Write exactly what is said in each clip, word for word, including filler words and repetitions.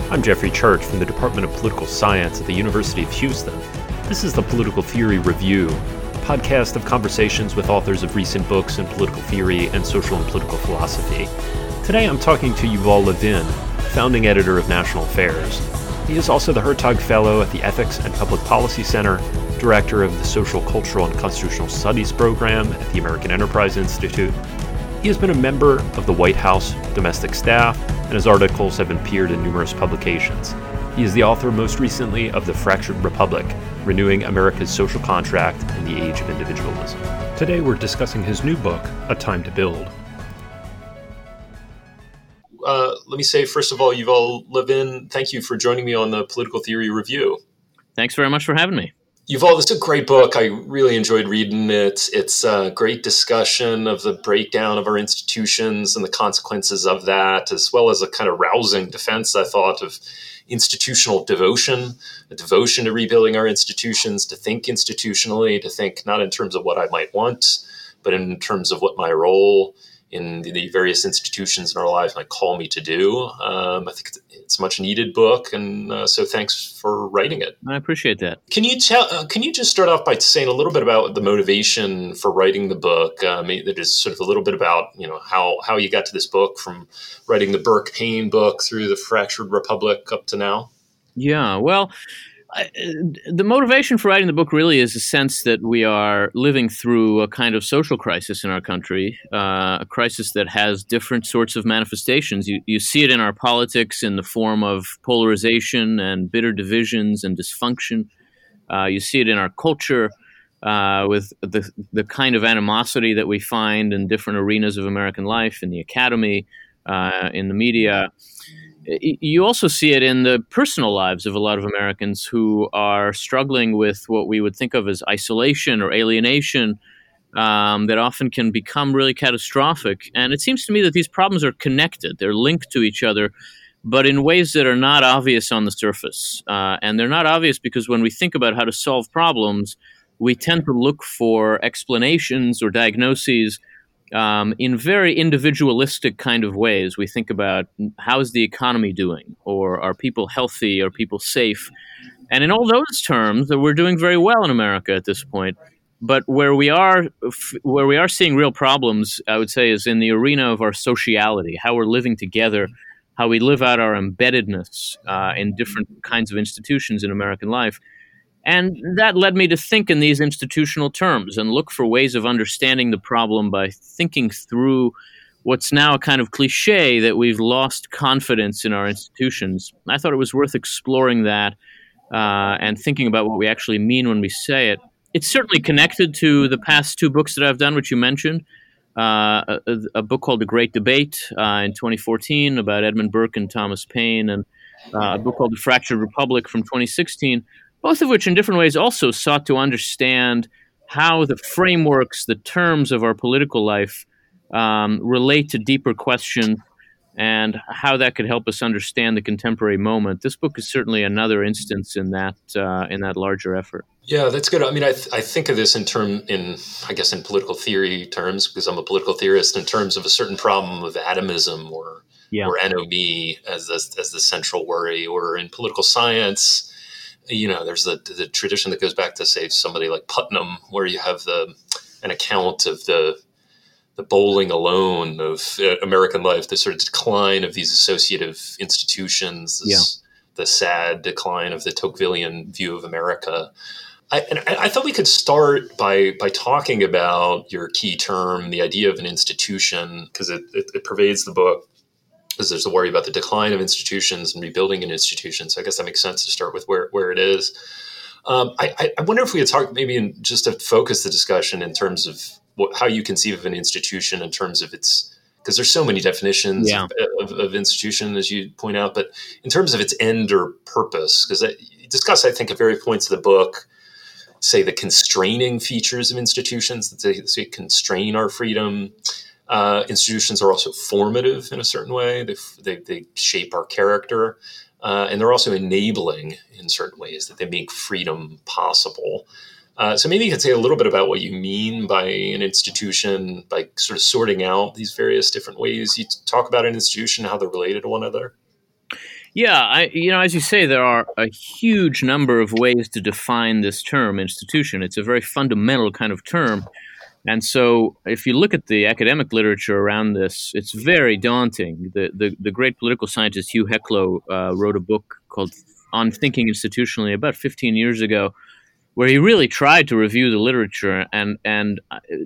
I'm Jeffrey Church from the Department of Political Science at the University of Houston. This is the Political Theory Review, a podcast of conversations with authors of recent books in political theory and social and political philosophy. Today I'm talking to Yuval Levin, founding editor of National Affairs. He is also the Hertog Fellow at the Ethics and Public Policy Center, director of the Social, Cultural, and Constitutional Studies program at the American Enterprise Institute. He has been a member of the White House domestic staff, and his articles have appeared in numerous publications. He is the author most recently of The Fractured Republic, Renewing America's Social Contract in the Age of Individualism. Today we're discussing his new book, A Time to Build. Uh, let me say, first of all, Yuval Levin, thank you for joining me on the Political Theory Review. Thanks very much for having me. Yuval, this is a great book. I really enjoyed reading it. It's a great discussion of the breakdown of our institutions and the consequences of that, as well as a kind of rousing defense, I thought, of institutional devotion, a devotion to rebuilding our institutions, to think institutionally, to think not in terms of what I might want, but in terms of what my role in the various institutions in our lives might call me to do. Um, I think it's a much needed book, and uh, so thanks for writing it. I appreciate that. Can you tell? Uh, can you just start off by saying a little bit about the motivation for writing the book? Um, that is sort of a little bit about you know how how you got to this book, from writing the Burke Payne book through the Fractured Republic up to now. Yeah, well, I, the motivation for writing the book really is a sense that we are living through a kind of social crisis in our country, uh, a crisis that has different sorts of manifestations. You, you see it in our politics in the form of polarization and bitter divisions and dysfunction. Uh, you see it in our culture uh, with the, the kind of animosity that we find in different arenas of American life, in the academy, uh, in the media. You also see it in the personal lives of a lot of Americans who are struggling with what we would think of as isolation or alienation um, that often can become really catastrophic. And it seems to me that these problems are connected. They're linked to each other, but in ways that are not obvious on the surface. Uh, and they're not obvious because when we think about how to solve problems, we tend to look for explanations or diagnoses Um, in very individualistic kind of ways. We think about how's the economy doing, or are people healthy, are people safe? And in all those terms, we're doing very well in America at this point. But where we are, where we are seeing real problems, I would say, is in the arena of our sociality, how we're living together, how we live out our embeddedness uh, in different kinds of institutions in American life. And that led me to think in these institutional terms and look for ways of understanding the problem by thinking through what's now a kind of cliche that we've lost confidence in our institutions. I thought it was worth exploring that uh, and thinking about what we actually mean when we say it. It's certainly connected to the past two books that I've done, which you mentioned, uh, a, a book called The Great Debate uh, in twenty fourteen about Edmund Burke and Thomas Paine, and uh, a book called The Fractured Republic from twenty sixteen, both of which in different ways also sought to understand how the frameworks, the terms of our political life um, relate to deeper questions and how that could help us understand the contemporary moment. This book is certainly another instance in that uh, in that larger effort. Yeah, that's good. I mean, I, th- I think of this in term in I guess in political theory terms, because I'm a political theorist, in terms of a certain problem of atomism or yeah. or anomie as the, as the central worry, or in political science. You know, there's the, the tradition that goes back to, say, somebody like Putnam, where you have the an account of the the bowling alone of uh, American life, the sort of decline of these associative institutions, this, yeah. the sad decline of the Tocquevillian view of America. I, and I, I thought we could start by by talking about your key term, the idea of an institution, because it, it, it pervades the book. Because there's a worry about the decline of institutions and rebuilding an institution. So I guess that makes sense to start with where, where it is. Um, I, I wonder if we could talk maybe in, just to focus the discussion in terms of what, how you conceive of an institution in terms of its, because there's so many definitions yeah. of, of, of institution, as you point out, but in terms of its end or purpose, because you discuss, I think, at various points of the book, say the constraining features of institutions, that they, they constrain our freedom. Uh, institutions are also formative in a certain way. They they, they shape our character, uh, and they're also enabling in certain ways, that they make freedom possible. Uh, so maybe you could say a little bit about what you mean by an institution, by sort of sorting out these various different ways you talk about an institution, how they're related to one another. Yeah, I, you know, as you say, there are a huge number of ways to define this term institution. It's a very fundamental kind of term. And so if you look at the academic literature around this, it's very daunting. The the, the great political scientist Hugh Heclo uh, wrote a book called On Thinking Institutionally about fifteen years ago, where he really tried to review the literature and, and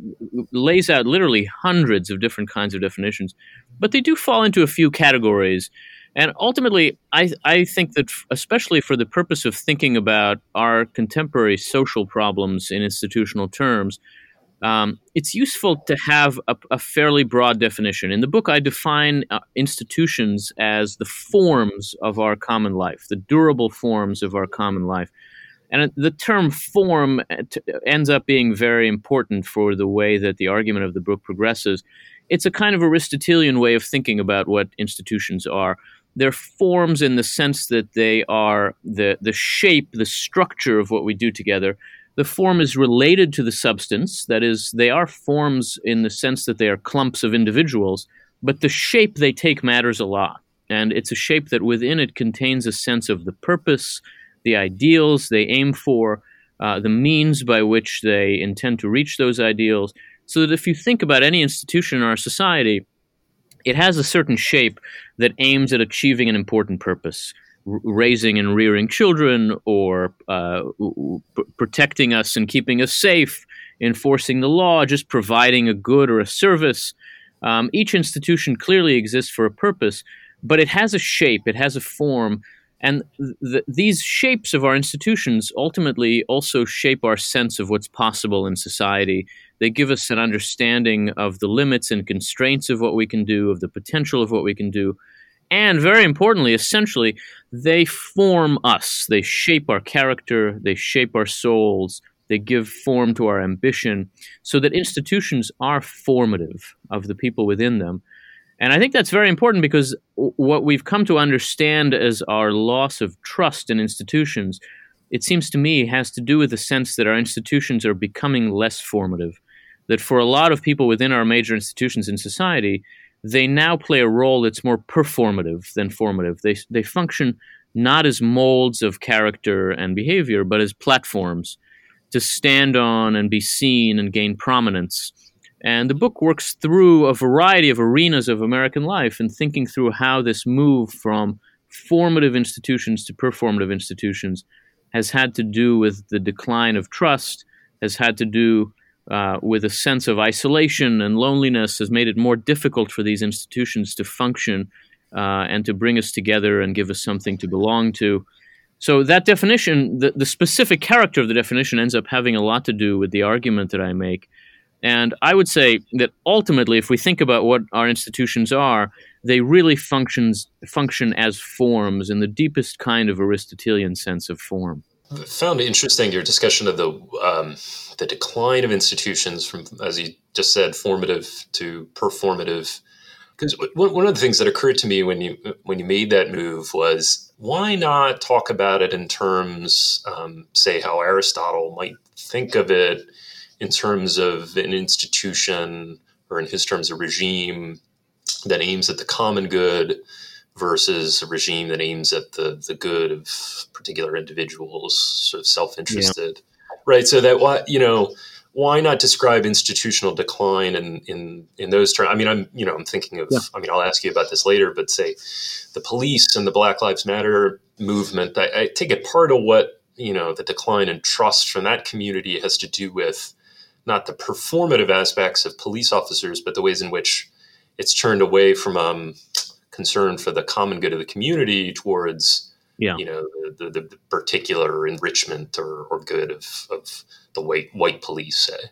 lays out literally hundreds of different kinds of definitions. But they do fall into a few categories. And ultimately, I, I think that especially for the purpose of thinking about our contemporary social problems in institutional terms, um, it's useful to have a, a fairly broad definition. In the book, I define uh, institutions as the forms of our common life, the durable forms of our common life. And the term form ends up being very important for the way that the argument of the book progresses. It's a kind of Aristotelian way of thinking about what institutions are. They're forms in the sense that they are the, the shape, the structure of what we do together. The form is related to the substance. That is, they are forms in the sense that they are clumps of individuals, but the shape they take matters a lot. And it's a shape that within it contains a sense of the purpose, the ideals they aim for, uh, the means by which they intend to reach those ideals, so that if you think about any institution in our society, it has a certain shape that aims at achieving an important purpose, r- raising and rearing children, or uh, p- protecting us and keeping us safe, enforcing the law, just providing a good or a service. Um, each institution clearly exists for a purpose, but it has a shape, it has a form. And th- these shapes of our institutions ultimately also shape our sense of what's possible in society. They give us an understanding of the limits and constraints of what we can do, of the potential of what we can do. And very importantly, essentially, they form us. They shape our character. They shape our souls. They give form to our ambition, so that institutions are formative of the people within them. And I think that's very important, because what we've come to understand as our loss of trust in institutions, it seems to me, has to do with the sense that our institutions are becoming less formative. That for a lot of people within our major institutions in society, they now play a role that's more performative than formative. They, they function not as molds of character and behavior, but as platforms to stand on and be seen and gain prominence. And the book works through a variety of arenas of American life and thinking through how this move from formative institutions to performative institutions has had to do with the decline of trust, has had to do uh, with a sense of isolation and loneliness, has made it more difficult for these institutions to function uh, and to bring us together and give us something to belong to. So that definition, the, the specific character of the definition ends up having a lot to do with the argument that I make. And I would say that ultimately, if we think about what our institutions are, they really functions function as forms in the deepest kind of Aristotelian sense of form. I found interesting your discussion of the um, the decline of institutions from, as you just said, formative to performative. Because one of the things that occurred to me when you when you made that move was, why not talk about it in terms, um, say, how Aristotle might think of it, in terms of an institution, or in his terms, a regime that aims at the common good versus a regime that aims at the, the good of particular individuals, sort of self-interested, yeah. Right? So that, why, you know, why not describe institutional decline in, in, in those terms? I mean, I'm, you know, I'm thinking of, yeah. I mean, I'll ask you about this later, but say the police and the Black Lives Matter movement, I, I take it part of what, you know, the decline in trust from that community has to do with not the performative aspects of police officers, but the ways in which it's turned away from um, concern for the common good of the community towards, yeah. you know, the, the, the particular enrichment or, or good of, of the white white police, say.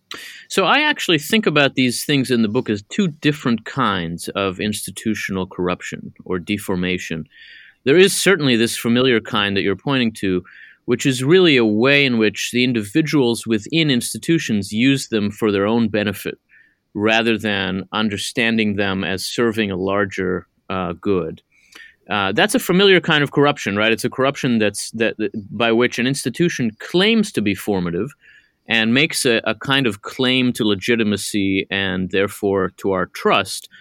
So I actually think about these things in the book as two different kinds of institutional corruption or deformation. There is certainly this familiar kind that you're pointing to, which is really a way in which the individuals within institutions use them for their own benefit, rather than understanding them as serving a larger uh, good. Uh, that's a familiar kind of corruption, right? It's a corruption that's that, that by which an institution claims to be formative and makes a, a kind of claim to legitimacy and therefore to our trust.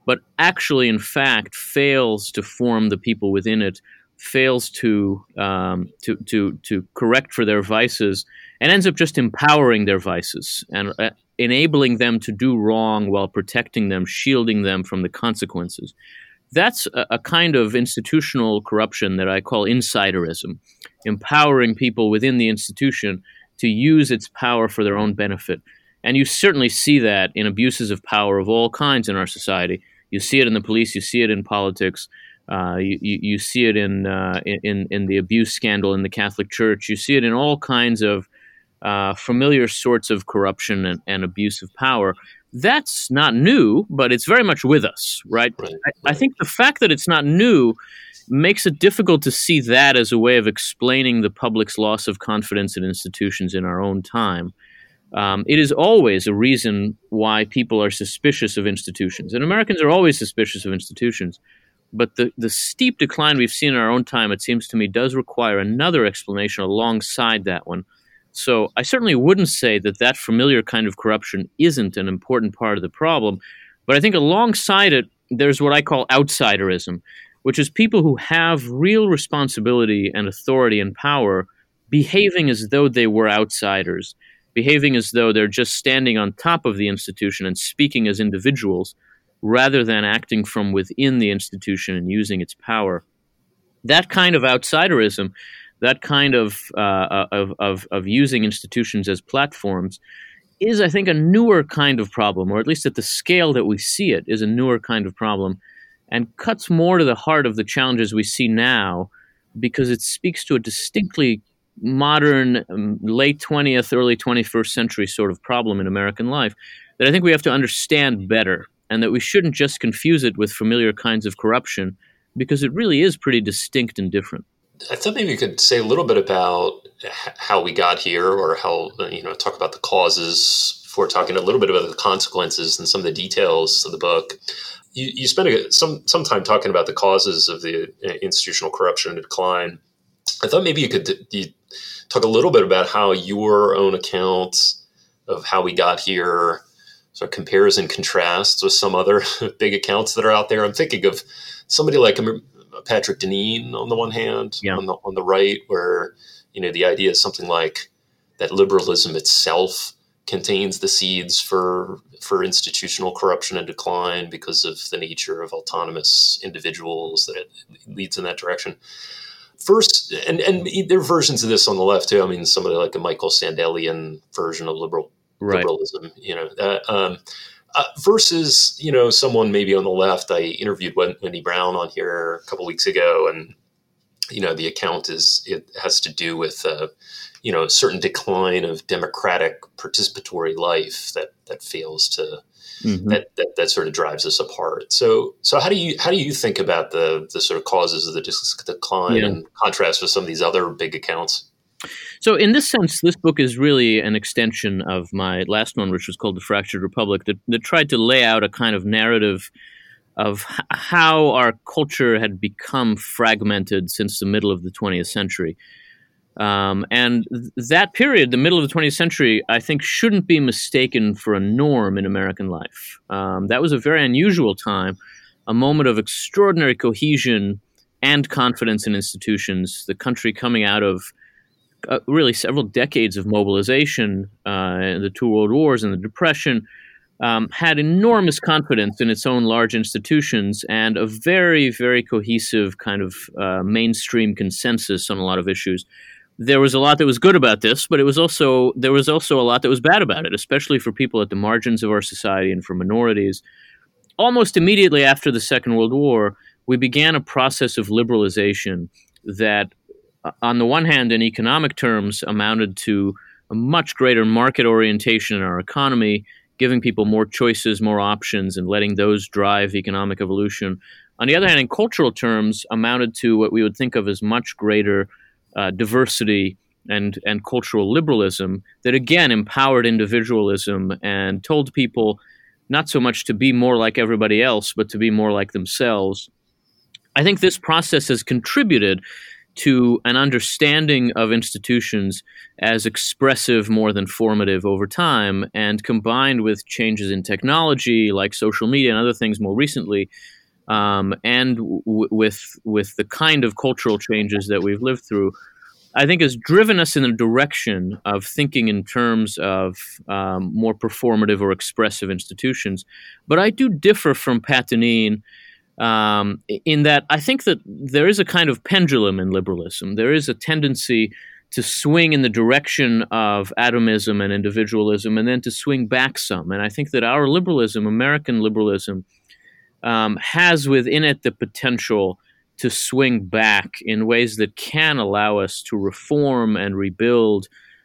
but actually, in fact, fails to form the people within it, fails to um, to to to correct for their vices, and ends up just empowering their vices and uh, enabling them to do wrong while protecting them, shielding them from the consequences. That's a, a kind of institutional corruption that I call insiderism, empowering people within the institution to use its power for their own benefit. And you certainly see that in abuses of power of all kinds in our society. You see it in the police, you see it in politics, uh, you, you, you see it in, uh, in, in the abuse scandal in the Catholic Church, you see it in all kinds of uh, familiar sorts of corruption and, and abuse of power. That's not new, but it's very much with us, right? Right, I, I think the fact that it's not new makes it difficult to see that as a way of explaining the public's loss of confidence in institutions in our own time. Um, it is always a reason why people are suspicious of institutions. And Americans are always suspicious of institutions. But the, the steep decline we've seen in our own time, it seems to me, does require another explanation alongside that one. So I certainly wouldn't say that that familiar kind of corruption isn't an important part of the problem. But I think alongside it, there's what I call outsiderism, which is people who have real responsibility and authority and power behaving as though they were outsiders, behaving as though they're just standing on top of the institution and speaking as individuals rather than acting from within the institution and using its power. That kind of outsiderism, that kind of, uh, of, of, of using institutions as platforms is, I think, a newer kind of problem, or at least at the scale that we see it, is a newer kind of problem, and cuts more to the heart of the challenges we see now because it speaks to a distinctly modern, um, late twentieth, early twenty-first century sort of problem in American life that I think we have to understand better, and that we shouldn't just confuse it with familiar kinds of corruption because it really is pretty distinct and different. I thought maybe you could say a little bit about how we got here, or how, you know, talk about the causes before talking a little bit about the consequences and some of the details of the book. You, you spent a, some some time talking about the causes of the institutional corruption and decline. I thought maybe you could you talk a little bit about how your own account of how we got here sort of compares and contrasts with some other big accounts that are out there. I'm thinking of somebody like Patrick Deneen on the one hand, yeah. on the on the right, where, you know, the idea is something like that liberalism itself contains the seeds for for institutional corruption and decline because of the nature of autonomous individuals, that it leads in that direction. First, and, and there are versions of this on the left too. I mean, somebody like a Michael Sandelian version of liberal right. liberalism, you know, uh, um, uh, versus, you know, someone maybe on the left. I interviewed Wendy Brown on here a couple weeks ago, and, you know, the account is, it has to do with, uh, you know, a certain decline of democratic participatory life that, that fails to, mm-hmm. that, that, that sort of drives us apart. So, so how do you, how do you think about the, the sort of causes of the decline yeah. in contrast with some of these other big accounts? So in this sense, this book is really an extension of my last one, which was called The Fractured Republic, that, that tried to lay out a kind of narrative of h- how our culture had become fragmented since the middle of the twentieth century. Um, and th- that period, the middle of the twentieth century, I think shouldn't be mistaken for a norm in American life. Um, that was a very unusual time, a moment of extraordinary cohesion and confidence in institutions, the country coming out of uh, really several decades of mobilization, uh, the two world wars and the Depression, um, had enormous confidence in its own large institutions and a very, very cohesive kind of uh, mainstream consensus on a lot of issues. There was a lot that was good about this, but it was also there was also a lot that was bad about it, especially for people at the margins of our society and for minorities. Almost immediately after the Second World War, we began a process of liberalization that, on the one hand, in economic terms, amounted to a much greater market orientation in our economy, giving people more choices, more options, and letting those drive economic evolution. On the other hand, in cultural terms, amounted to what we would think of as much greater Uh, diversity and, and cultural liberalism that, again, empowered individualism and told people not so much to be more like everybody else, but to be more like themselves. I think this process has contributed to an understanding of institutions as expressive more than formative over time, and combined with changes in technology like social media and other things more recently, um, and w- with with the kind of cultural changes that we've lived through, I think has driven us in the direction of thinking in terms of um, more performative or expressive institutions. But I do differ from Pat Deneen um, in that I think that there is a kind of pendulum in liberalism. There is a tendency to swing in the direction of atomism and individualism, and then to swing back some. And I think that our liberalism, American liberalism, um, has within it the potential to swing back in ways that can allow us to reform and rebuild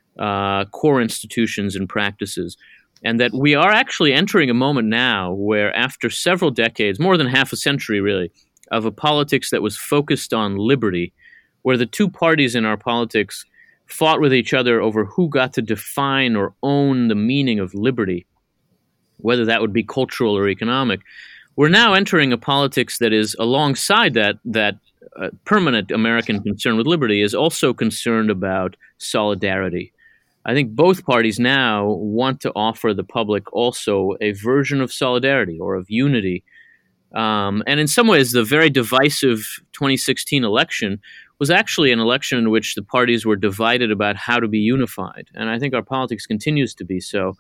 uh, core institutions and practices. And that we are actually entering a moment now where, after several decades, more than half a century really, of a politics that was focused on liberty, where the two parties in our politics fought with each other over who got to define or own the meaning of liberty, whether that would be cultural or economic, we're now entering a politics that is, alongside that, that uh, permanent American concern with liberty, is also concerned about solidarity. I think both parties now want to offer the public also a version of solidarity or of unity. Um, and in some ways, the very divisive twenty sixteen election was actually an election in which the parties were divided about how to be unified. And I think our politics continues to be so.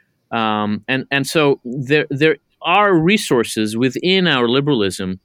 Um, and, and so there, there are resources within our liberalism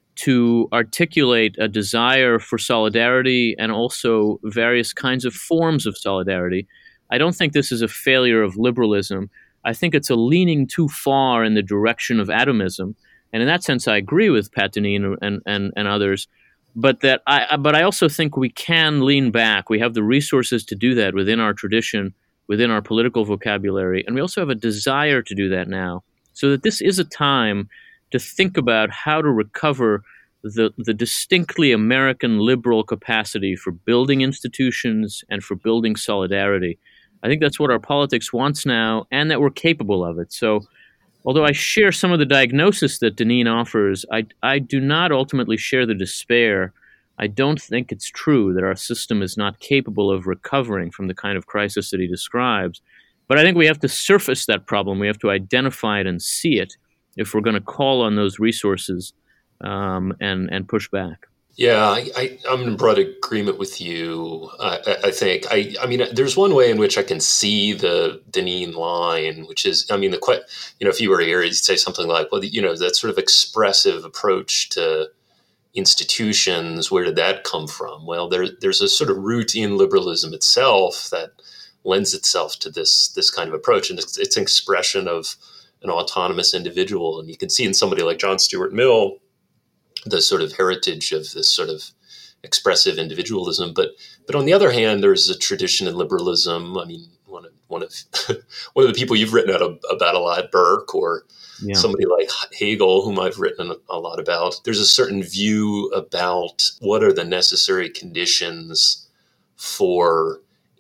to articulate a desire for solidarity and also various kinds of forms of solidarity. I don't think this is a failure of liberalism. I think it's a leaning too far in the direction of atomism. And in that sense, I agree with Pat Deneen and, and, and others. But that I but I also think we can lean back. We have the resources to do that within our tradition, within our political vocabulary. And we also have a desire to do that now. So that this is a time to think about how to recover the, the distinctly American liberal capacity for building institutions and for building solidarity. I think that's what our politics wants now, and that we're capable of it. So although I share some of the diagnosis that Deneen offers, I, I do not ultimately share the despair. I don't think it's true that our system is not capable of recovering from the kind of crisis that he describes. But I think we have to surface that problem. We have to identify it and see it if we're going to call on those resources um, and, and push back. Yeah, I, I, I'm in broad agreement with you. I, I think. I, I mean, there's one way in which I can see the Deneen line, which is, I mean, the you know, if you were here, you'd say something like, well, you know, that sort of expressive approach to institutions. Where did that come from? Well, there, there's a sort of root in liberalism itself that lends itself to this this kind of approach, and it's, it's an expression of an autonomous individual. And you can see in somebody like John Stuart Mill the sort of heritage of this sort of expressive individualism. But but on the other hand, there's a tradition in liberalism. I mean, one of one of one of the people you've written out about a lot, Burke, or yeah. somebody like Hegel, whom I've written a lot about. There's a certain view about what are the necessary conditions for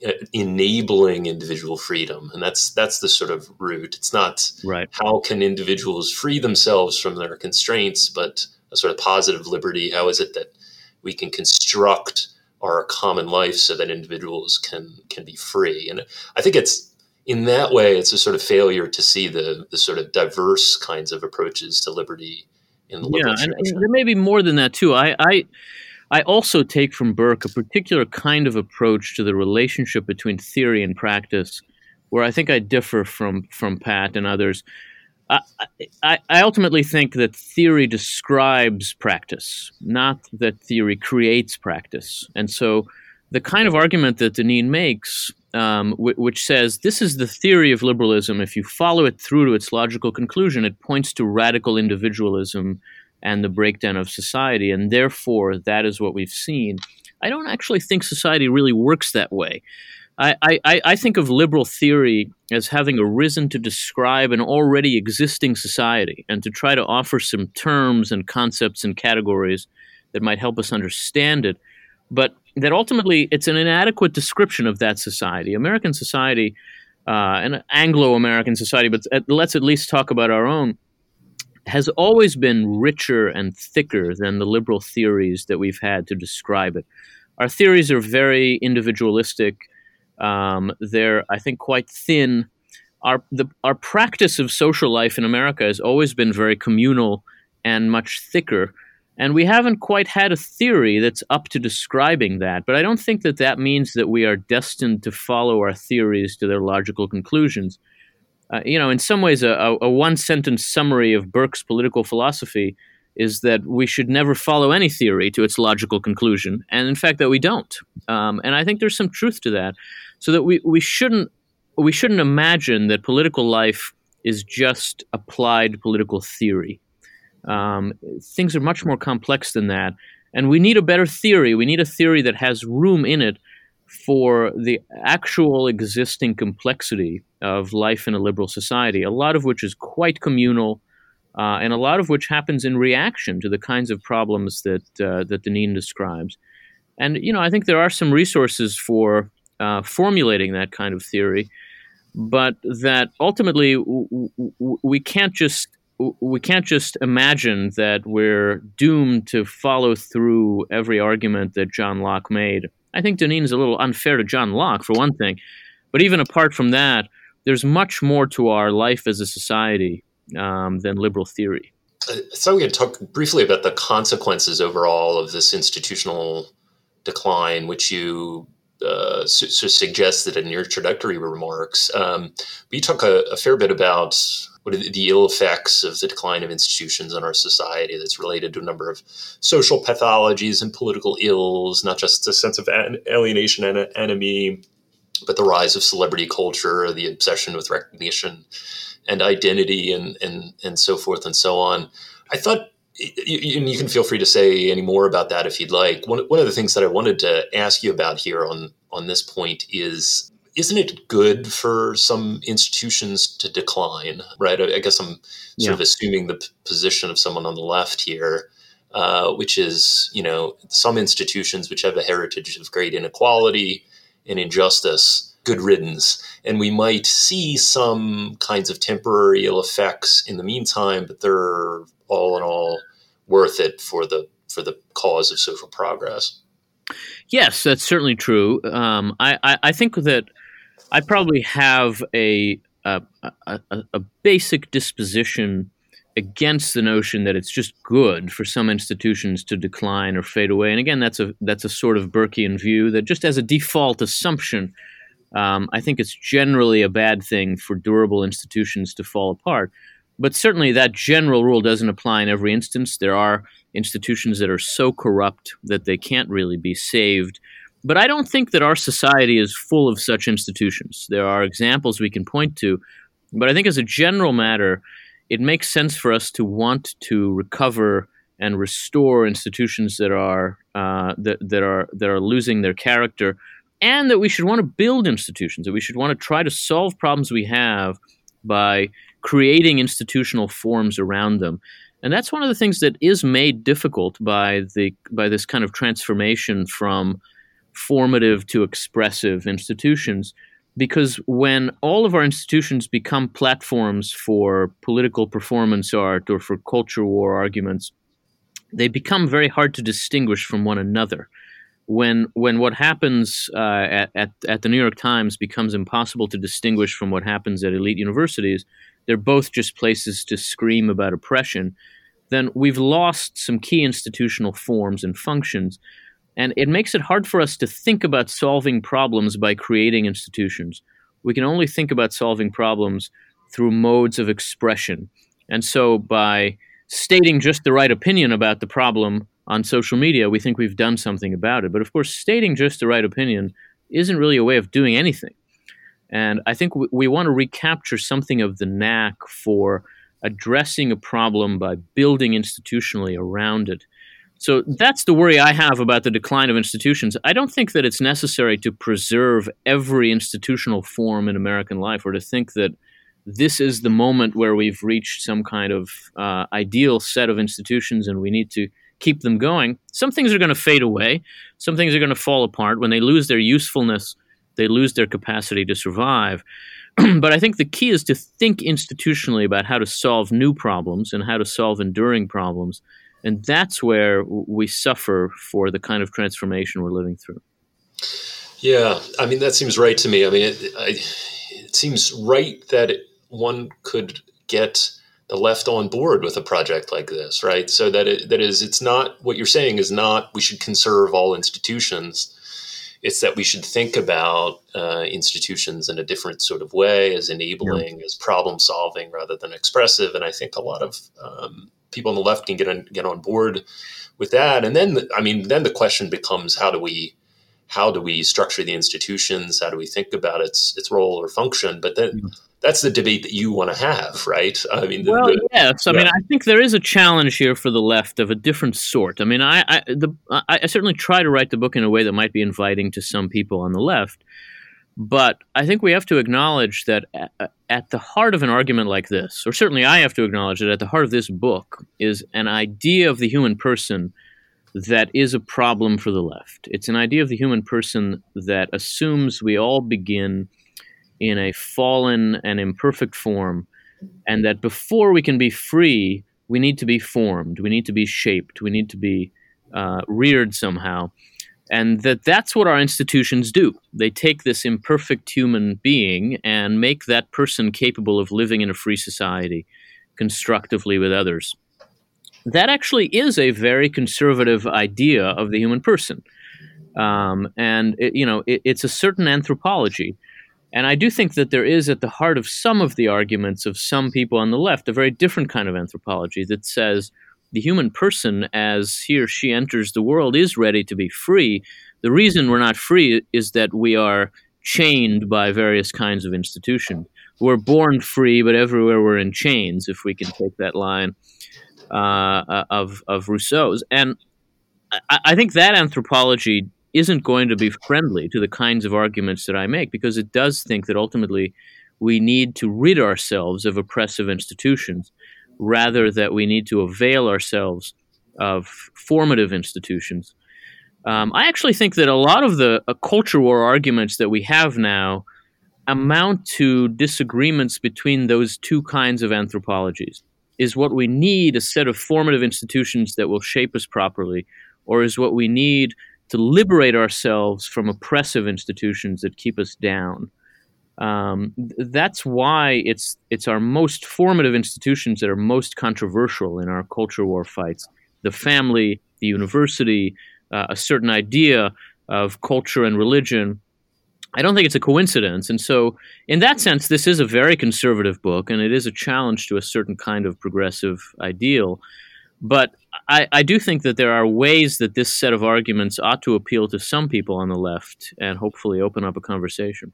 enabling individual freedom, and that's that's the sort of root. It's not right. How can individuals free themselves from their constraints, but a sort of positive liberty. How is it that we can construct our common life so that individuals can can be free? And I think it's in that way, it's a sort of failure to see the the sort of diverse kinds of approaches to liberty in the liberal yeah, and, and there may be more than that too. I, I I also take from Burke a particular kind of approach to the relationship between theory and practice, where I think I differ from from Pat and others. I, I, I ultimately think that theory describes practice, not that theory creates practice. And so the kind of argument that Deneen makes, um, w- which says this is the theory of liberalism, if you follow it through to its logical conclusion, it points to radical individualism and the breakdown of society, and therefore that is what we've seen. I don't actually think society really works that way. I, I, I think of liberal theory as having arisen to describe an already existing society and to try to offer some terms and concepts and categories that might help us understand it, but that ultimately it's an inadequate description of that society. American society, uh, and Anglo-American society, but let's at least talk about our own, has always been richer and thicker than the liberal theories that we've had to describe it. our theories are very individualistic. Um, they're, I think, quite thin. Our the our practice of social life in America has always been very communal and much thicker, and we haven't quite had a theory that's up to describing that. But I don't think that that means that we are destined to follow our theories to their logical conclusions. Uh, you know, in some ways, a, a one-sentence summary of Burke's political philosophy is that we should never follow any theory to its logical conclusion, and in fact that we don't. Um, and I think there's some truth to that, so that we, we shouldn't we shouldn't imagine that political life is just applied political theory. Um, things are much more complex than that, and we need a better theory. We need a theory that has room in it for the actual existing complexity of life in a liberal society, a lot of which is quite communal, uh, and a lot of which happens in reaction to the kinds of problems that uh, that Deneen describes. And, you know, I think there are some resources for uh, formulating that kind of theory, but that ultimately w- w- we can't just we can't just imagine that we're doomed to follow through every argument that John Locke made. I think Deneen is a little unfair to John Locke, for one thing, but even apart from that, there's much more to our life as a society um, than liberal theory. I thought we could talk briefly about the consequences overall of this institutional decline, which you uh, su- su- suggested in your introductory remarks. Um, but you talk a, a fair bit about what are the, the ill effects of the decline of institutions in our society that's related to a number of social pathologies and political ills, not just a sense of an- alienation and enemy, but the rise of celebrity culture, the obsession with recognition and identity, and and and so forth and so on. I thought, and you can feel free to say any more about that if you'd like. One one of the things that I wanted to ask you about here on on this point is, isn't it good for some institutions to decline, right? I, I guess I'm sort yeah. of assuming the p- position of someone on the left here, uh, which is, you know, some institutions which have a heritage of great inequality and injustice, good riddance. And we might see some kinds of temporary ill effects in the meantime, but they're all in all worth it for the for the cause of social progress. Yes, that's certainly true. Um, I, I, I think that I probably have a a, a a basic disposition against the notion that it's just good for some institutions to decline or fade away. And again, that's a that's a sort of Burkean view that just as a default assumption, um, I think it's generally a bad thing for durable institutions to fall apart. But certainly that general rule doesn't apply in every instance. There are institutions that are so corrupt that they can't really be saved. But I don't think that our society is full of such institutions. There are examples we can point to, but I think as a general matter, it makes sense for us to want to recover and restore institutions that are uh, that, that are that are losing their character, and that we should want to build institutions, that we should want to try to solve problems we have by creating institutional forms around them. And that's one of the things that is made difficult by the by this kind of transformation from formative to expressive institutions, because when all of our institutions become platforms for political performance art or for culture war arguments, they become very hard to distinguish from one another. When when what happens uh, at, at, at the New York Times becomes impossible to distinguish from what happens at elite universities, they're both just places to scream about oppression, then we've lost some key institutional forms and functions. And it makes it hard for us to think about solving problems by creating institutions. We can only think about solving problems through modes of expression. And so by stating just the right opinion about the problem on social media, we think we've done something about it. But of course, stating just the right opinion isn't really a way of doing anything. And I think we, we want to recapture something of the knack for addressing a problem by building institutionally around it. So that's the worry I have about the decline of institutions. I don't think that it's necessary to preserve every institutional form in American life, or to think that this is the moment where we've reached some kind of uh, ideal set of institutions and we need to keep them going. Some things are going to fade away. Some things are going to fall apart. When they lose their usefulness, they lose their capacity to survive. But I think the key is to think institutionally about how to solve new problems and how to solve enduring problems. And that's where we suffer for the kind of transformation we're living through. Yeah, I mean, that seems right to me. I mean, it, I, it seems right that it, one could get the left on board with a project like this, right? So that it, that is, it's not, what you're saying is not we should conserve all institutions. It's that we should think about uh, institutions in a different sort of way, as enabling, yeah. as problem solving rather than expressive. And I think a lot of um, people on the left can get on, get on board with that. And then, I mean, then the question becomes, how do we how do we structure the institutions? How do we think about its its role or function? But then yeah. that's the debate that you want to have, right? I mean, the, well, the, yes. I yeah. mean, I think there is a challenge here for the left of a different sort. I mean, I I, the, I I certainly try to write the book in a way that might be inviting to some people on the left, but I think we have to acknowledge that at, at the heart of an argument like this, or certainly I have to acknowledge that at the heart of this book is an idea of the human person that is a problem for the left. It's an idea of the human person that assumes we all begin in a fallen and imperfect form, and that before we can be free, we need to be formed, we need to be shaped, we need to be uh, reared somehow, and that that's what our institutions do. They take this imperfect human being and make that person capable of living in a free society constructively with others. That actually is a very conservative idea of the human person. Um, and, it, you know, it, it's a certain anthropology. And I do think that there is at the heart of some of the arguments of some people on the left a very different kind of anthropology that says the human person, as he or she enters the world, is ready to be free. The reason we're not free is that we are chained by various kinds of institutions. We're born free, but everywhere we're in chains, if we can take that line. Uh, of of Rousseau's, and I, I think that anthropology isn't going to be friendly to the kinds of arguments that I make, because it does think that ultimately we need to rid ourselves of oppressive institutions, rather that we need to avail ourselves of formative institutions. Um, I actually think that a lot of the uh, culture war arguments that we have now amount to disagreements between those two kinds of anthropologies. Is what we need a set of formative institutions that will shape us properly, or is what we need to liberate ourselves from oppressive institutions that keep us down? Um, that's why it's it's our most formative institutions that are most controversial in our culture war fights. The family, the university, uh, a certain idea of culture and religion. I don't think it's a coincidence. And so in that sense, this is a very conservative book, and it is a challenge to a certain kind of progressive ideal. But I, I do think that there are ways that this set of arguments ought to appeal to some people on the left and hopefully open up a conversation.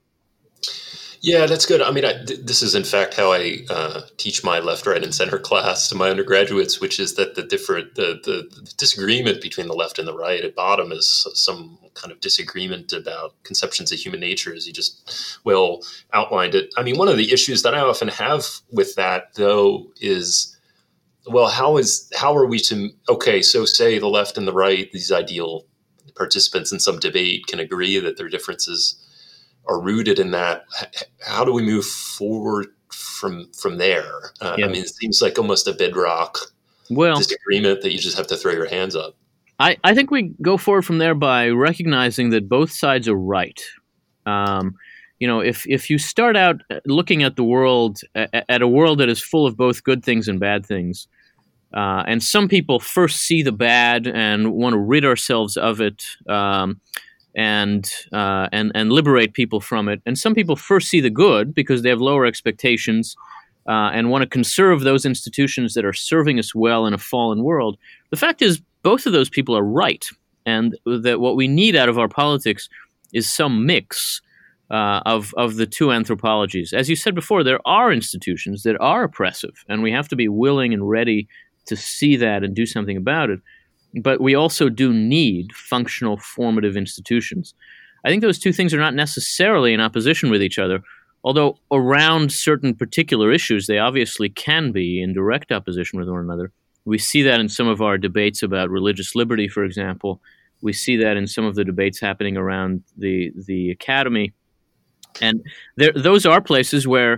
Yeah, that's good. I mean, I, th- this is in fact how I uh, teach my left, right, and center class to my undergraduates, which is that the different the, the the disagreement between the left and the right at bottom is some kind of disagreement about conceptions of human nature, as you just well outlined it. I mean, one of the issues that I often have with that, though, is well, how is how are we to okay? So say the left and the right, these ideal participants in some debate, can agree that their differences are rooted in that. How do we move forward from from there? Uh, yeah. I mean, it seems like almost a bedrock well, disagreement that you just have to throw your hands up. I, I think we go forward from there by recognizing that both sides are right. Um, you know, if if you start out looking at the world, at a world that is full of both good things and bad things, uh, and some people first see the bad and want to rid ourselves of it, um, and uh, and and liberate people from it. And some people first see the good because they have lower expectations uh, and want to conserve those institutions that are serving us well in a fallen world. The fact is, both of those people are right, and that what we need out of our politics is some mix uh, of of the two anthropologies. As you said before, there are institutions that are oppressive, and we have to be willing and ready to see that and do something about it. But we also do need functional, formative institutions. I think those two things are not necessarily in opposition with each other, although around certain particular issues, they obviously can be in direct opposition with one another. We see that in some of our debates about religious liberty, for example. We see that in some of the debates happening around the the academy. And there, those are places where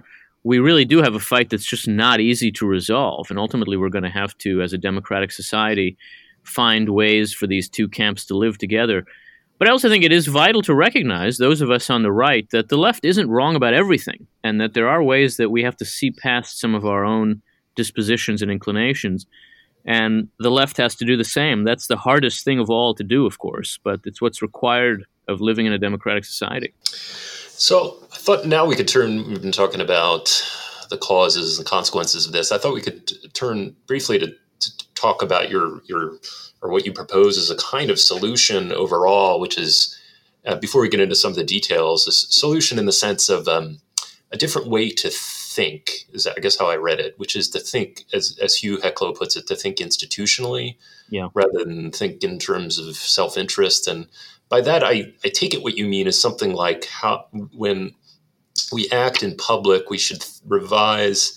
we really do have a fight that's just not easy to resolve. And ultimately, we're going to have to, as a democratic society, find ways for these two camps to live together. But I also think it is vital to recognize, those of us on the right, that the left isn't wrong about everything, and that there are ways that we have to see past some of our own dispositions and inclinations. And the left has to do the same. That's the hardest thing of all to do, of course, but it's what's required of living in a democratic society. So I thought now we could turn, we've been talking about the causes and consequences of this. I thought we could t- turn briefly to, to talk about your, your, or what you propose as a kind of solution overall, which is, uh, before we get into some of the details, a solution in the sense of um, a different way to think, is I guess how I read it, which is to think, as, as Hugh Heclo puts it, to think institutionally, yeah, rather than think in terms of self-interest. And by that, I, I take it what you mean is something like how, when we act in public, we should revise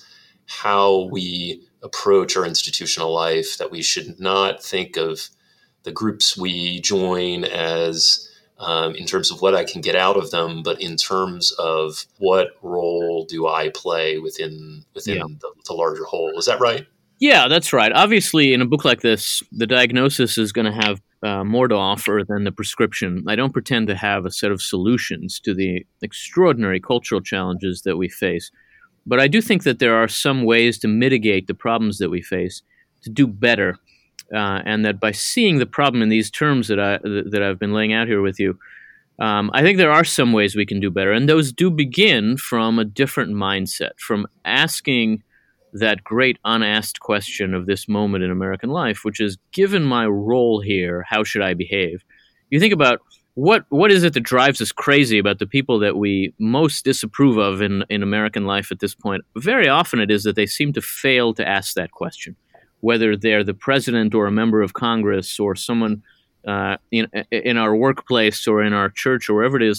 how we approach our institutional life, that we should not think of the groups we join as um, in terms of what I can get out of them, but in terms of what role do I play within within yeah. the, the larger whole. Is that right? Yeah, that's right. Obviously, in a book like this, the diagnosis is going to have uh, more to offer than the prescription. I don't pretend to have a set of solutions to the extraordinary cultural challenges that we face. But I do think that there are some ways to mitigate the problems that we face, to do better, uh, and that by seeing the problem in these terms that, I, that I've been laying out here with you, um, I think there are some ways we can do better. And those do begin from a different mindset, from asking that great unasked question of this moment in American life, which is, given my role here, how should I behave? You think about what what is it that drives us crazy about the people that we most disapprove of in, in American life at this point. Very often it is that they seem to fail to ask that question, whether they're the president or a member of Congress or someone uh, in in our workplace or in our church or wherever it is.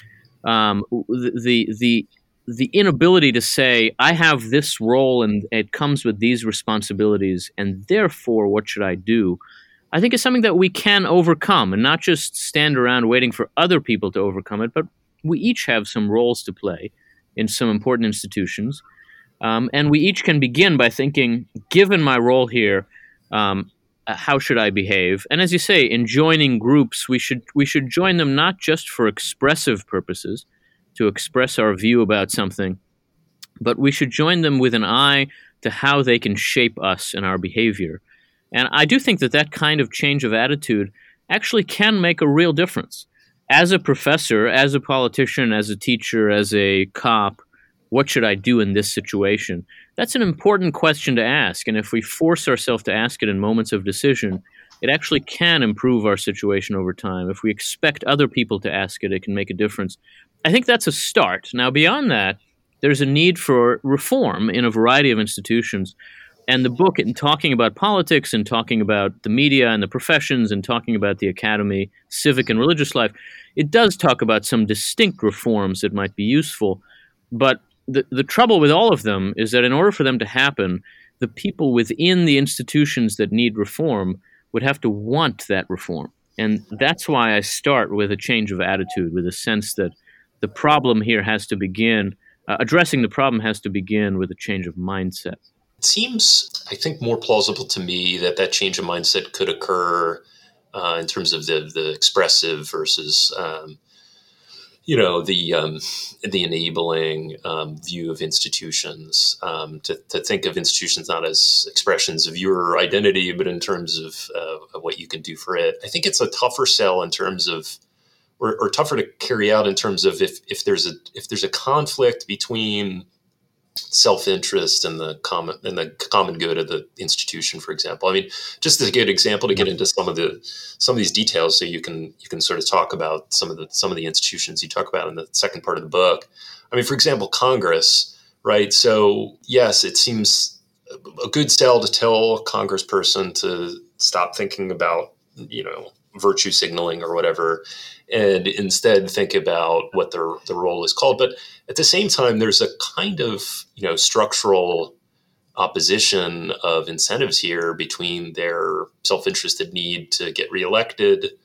Um, the the the inability to say, I have this role and it comes with these responsibilities, and therefore what should I do, I think is something that we can overcome, and not just stand around waiting for other people to overcome it, but we each have some roles to play in some important institutions. Um, and we each can begin by thinking, given my role here, um, how should I behave? And as you say, in joining groups, we should we should join them not just for expressive purposes, to express our view about something, but we should join them with an eye to how they can shape us and our behavior. And I do think that that kind of change of attitude actually can make a real difference. As a professor, as a politician, as a teacher, as a cop, what should I do in this situation? That's an important question to ask. And if we force ourselves to ask it in moments of decision, it actually can improve our situation over time. If we expect other people to ask it, it can make a difference. I think that's a start. Now, beyond that, there's a need for reform in a variety of institutions. And the book, in talking about politics and talking about the media and the professions and talking about the academy, civic and religious life, it does talk about some distinct reforms that might be useful. But the, the trouble with all of them is that in order for them to happen, the people within the institutions that need reform would have to want that reform. And that's why I start with a change of attitude, with a sense that the problem here has to begin, uh, addressing the problem has to begin with a change of mindset. It seems, I think, more plausible to me that that change of mindset could occur uh, in terms of the the expressive versus, um, you know, the um, the enabling um, view of institutions. Um, to, to think of institutions not as expressions of your identity, but in terms of, uh, of what you can do for it. I think it's a tougher sell in terms of, or, or tougher to carry out in terms of if if there's a if there's a conflict between self-interest and the common and the common good of the institution, for example. I mean, just as a good example to get into some of the some of these details, so you can you can sort of talk about some of the some of the institutions you talk about in the second part of the book. I mean, for example, Congress, right? So yes, it seems a good sell to tell a congressperson to stop thinking about, you know, virtue signaling or whatever, and instead think about what their the role is called. But at the same time, there's a kind of, you know, structural opposition of incentives here between their self-interested need to get reelected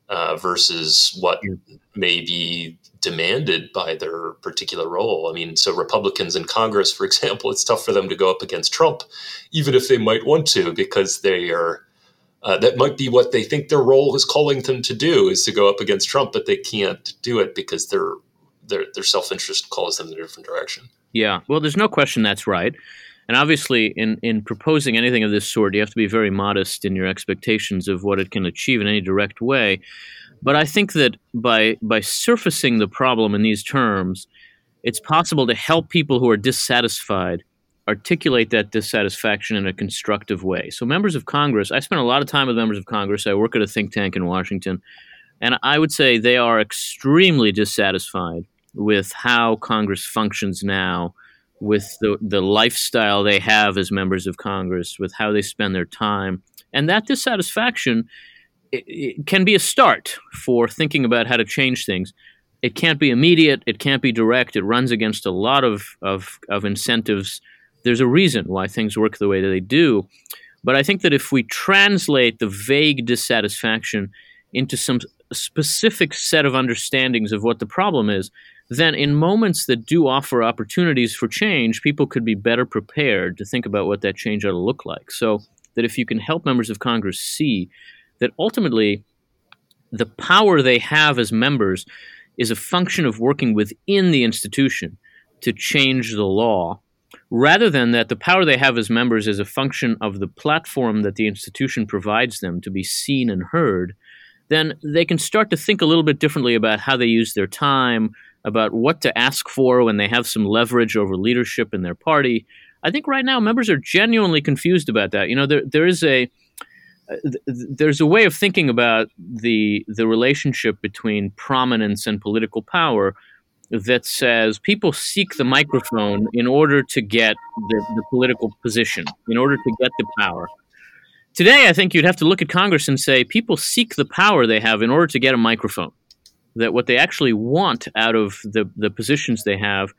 uh, versus what may be demanded by their particular role. I mean, so Republicans in Congress, for example, it's tough for them to go up against Trump, even if they might want to, because they are, uh, that might be what they think their role is calling them to do, is to go up against Trump, but they can't do it because their their, their self-interest calls them in a different direction. Yeah, well, there's no question that's right. And obviously, in, in proposing anything of this sort, you have to be very modest in your expectations of what it can achieve in any direct way. But I think that by by surfacing the problem in these terms, it's possible to help people who are dissatisfied articulate that dissatisfaction in a constructive way. So members of Congress, I spend a lot of time with members of Congress. I work at a think tank in Washington, and I would say they are extremely dissatisfied with how Congress functions now, with the, the lifestyle they have as members of Congress, with how they spend their time. And that dissatisfaction it, it can be a start for thinking about how to change things. It can't be immediate. It can't be direct. It runs against a lot of, of, of incentives. There's a reason why things work the way that they do. But I think that if we translate the vague dissatisfaction into some specific set of understandings of what the problem is, then in moments that do offer opportunities for change, people could be better prepared to think about what that change ought to look like. So that if you can help members of Congress see that ultimately the power they have as members is a function of working within the institution to change the law, rather than that the power they have as members is a function of the platform that the institution provides them to be seen and heard, then they can start to think a little bit differently about how they use their time, about what to ask for when they have some leverage over leadership in their party. I think right now members are genuinely confused about that. You know, there there is a uh, there's a way of thinking about the the relationship between prominence and political power that says people seek the microphone in order to get the, the political position, in order to get the power. Today, I think you'd have to look at Congress and say people seek the power they have in order to get a microphone. That what they actually want out of the, the positions they have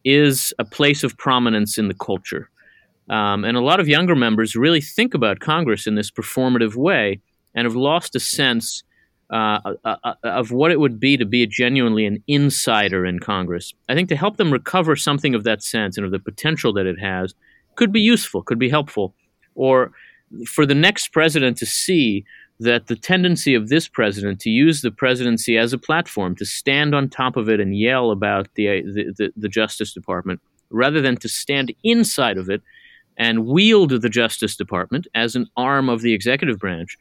is a place of prominence in the culture. Um, and a lot of younger members really think about Congress in this performative way and have lost a sense uh, uh, uh, of what it would be to be a genuinely an insider in Congress. I think to help them recover something of that sense and of the potential that it has could be useful, could be helpful. Or for the next president to see that the tendency of this president to use the presidency as a platform, to stand on top of it and yell about the, the, the, the Justice Department, rather than to stand inside of it and wield the Justice Department as an arm of the executive branch,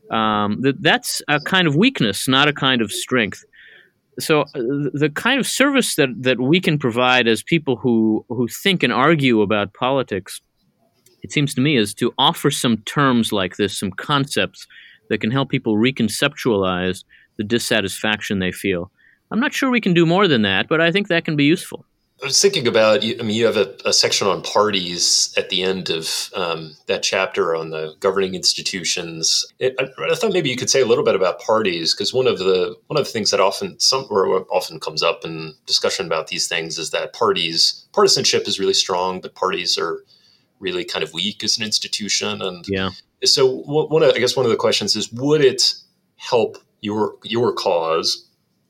um, that, that's a kind of weakness, not a kind of strength. So uh, the kind of service that, that we can provide as people who, who think and argue about politics, it seems to me, is to offer some terms like this, some concepts that can help people reconceptualize the dissatisfaction they feel. I'm not sure we can do more than that, but I think that can be useful. I was thinking about, I mean, you have a, a section on parties at the end of um, that chapter on the governing institutions. It, I, I thought maybe you could say a little bit about parties, because one of the one of the things that often some or often comes up in discussion about these things is that parties partisanship is really strong, but parties are really kind of weak as an institution. And yeah. So one of, I guess one of the questions is, would it help your your cause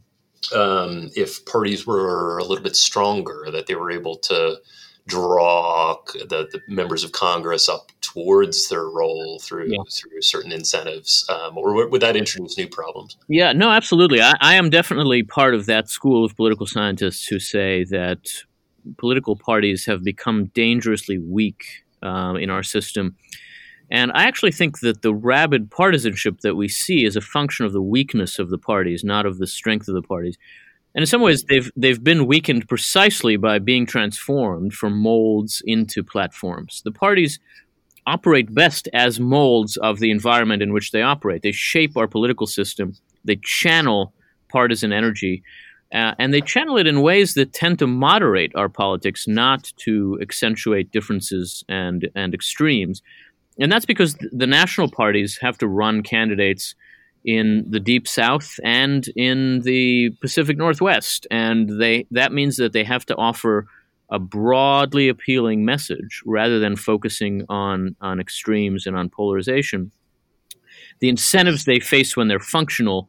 um, if parties were a little bit stronger, that they were able to draw the, the members of Congress up towards their role through yeah. through certain incentives, um, or would that introduce new problems? Yeah, no, absolutely. I, I am definitely part of that school of political scientists who say that political parties have become dangerously weak um, in our system. And I actually think that the rabid partisanship that we see is a function of the weakness of the parties, not of the strength of the parties. And in some ways, they've they've been weakened precisely by being transformed from molds into platforms. The parties operate best as molds of the environment in which they operate. They shape our political system. They channel partisan energy. Uh, and they channel it in ways that tend to moderate our politics, not to accentuate differences and, and extremes. And that's because the national parties have to run candidates in the Deep South and in the Pacific Northwest. And they that means that they have to offer a broadly appealing message rather than focusing on, on extremes and on polarization. The incentives they face when they're functional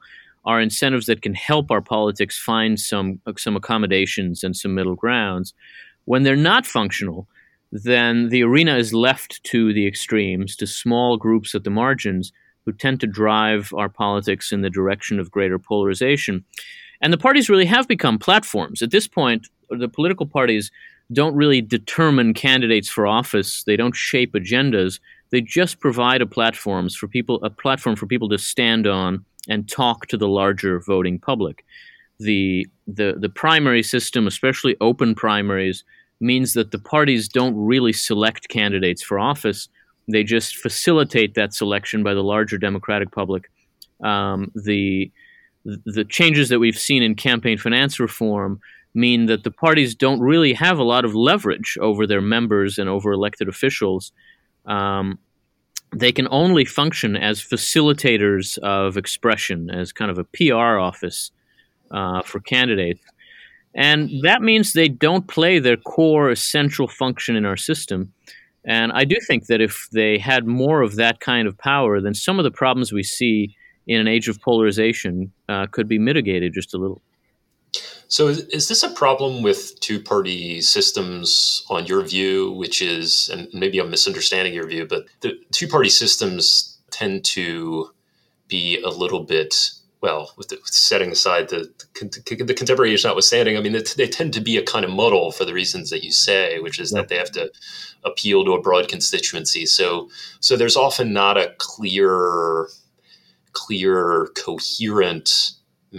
are incentives that can help our politics find some some accommodations and some middle grounds. When they're not functional, then the arena is left to the extremes, to small groups at the margins who tend to drive our politics in the direction of greater polarization. And the parties really have become platforms. At this point, the political parties don't really determine candidates for office. They don't shape agendas. They just provide a platforms for people, a platform for people to stand on and talk to the larger voting public. The the the primary system, especially open primaries, means that the parties don't really select candidates for office. They just facilitate that selection by the larger democratic public. Um, the the changes that we've seen in campaign finance reform mean that the parties don't really have a lot of leverage over their members and over elected officials. Um, they can only function as facilitators of expression, as kind of a P R office uh, for candidates. And that means they don't play their core essential function in our system. And I do think that if they had more of that kind of power, then some of the problems we see in an age of polarization uh, could be mitigated just a little. So is, is this a problem with two-party systems on your view, which is, and maybe I'm misunderstanding your view, but the two-party systems tend to be a little bit, well, with the, setting aside the, the, the contemporary age notwithstanding, I mean, they, they tend to be a kind of muddle for the reasons that you say, which is yeah. that they have to appeal to a broad constituency. So, so there's often not a clear, clear, coherent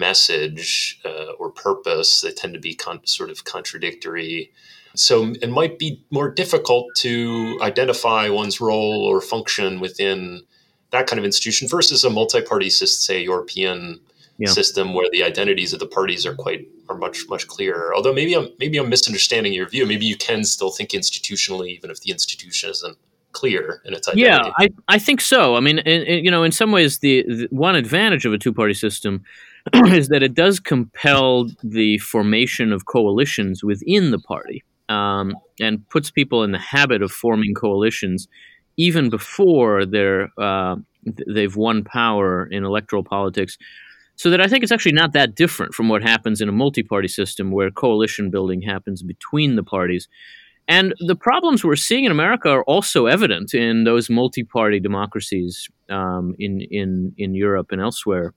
message uh, or purpose. They tend to be con- sort of contradictory. So it might be more difficult to identify one's role or function within that kind of institution versus a multi-party, say, European yeah. system where the identities of the parties are quite are much much clearer. Although maybe I'm maybe I'm misunderstanding your view. Maybe you can still think institutionally, even if the institution isn't clear in its identity. Yeah, I, I think so. I mean, in, in, you know, in some ways, the, the one advantage of a two-party system is that it does compel the formation of coalitions within the party um, and puts people in the habit of forming coalitions even before they're uh, they've won power in electoral politics. So that I think it's actually not that different from what happens in a multi-party system where coalition building happens between the parties. And the problems we're seeing in America are also evident in those multi-party democracies um, in, in, in Europe and elsewhere.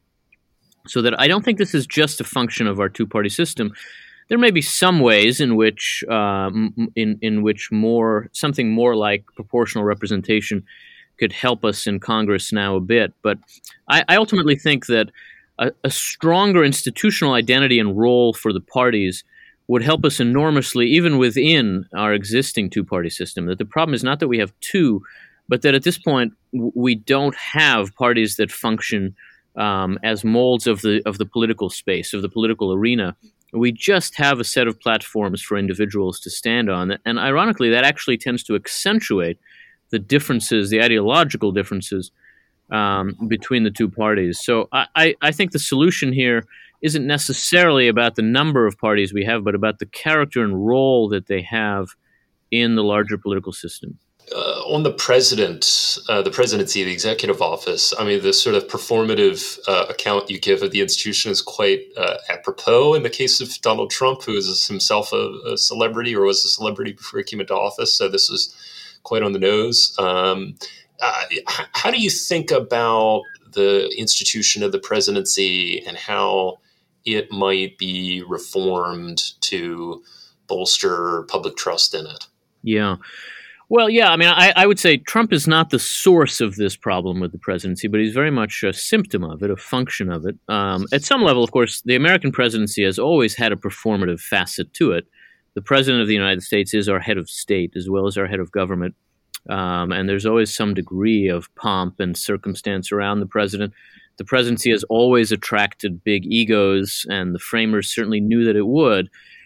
So that I don't think this is just a function of our two-party system. There may be some ways in which um, in, in which more something more like proportional representation could help us in Congress now a bit. But I, I ultimately think that a, a stronger institutional identity and role for the parties would help us enormously, even within our existing two-party system. That the problem is not that we have two, but that at this point w- we don't have parties that function um, as molds of the of the political space, of the political arena. We just have a set of platforms for individuals to stand on. And ironically, that actually tends to accentuate the differences, the ideological differences um, between the two parties. So I, I think the solution here isn't necessarily about the number of parties we have, but about the character and role that they have in the larger political system. Uh, on the president, uh, the presidency, the executive office, I mean, the sort of performative uh, account you give of the institution is quite uh, apropos in the case of Donald Trump, who is himself a, a celebrity or was a celebrity before he came into office. So this was quite on the nose. Um, uh, how do you think about the institution of the presidency and how it might be reformed to bolster public trust in it? Yeah. Well, yeah, I mean, I, I would say Trump is not the source of this problem with the presidency, but he's very much a symptom of it, a function of it. Um, at some level, of course, the American presidency has always had a performative facet to it. The president of the United States is our head of state as well as our head of government. Um, and there's always some degree of pomp and circumstance around the president. The presidency has always attracted big egos, and the framers certainly knew that it would.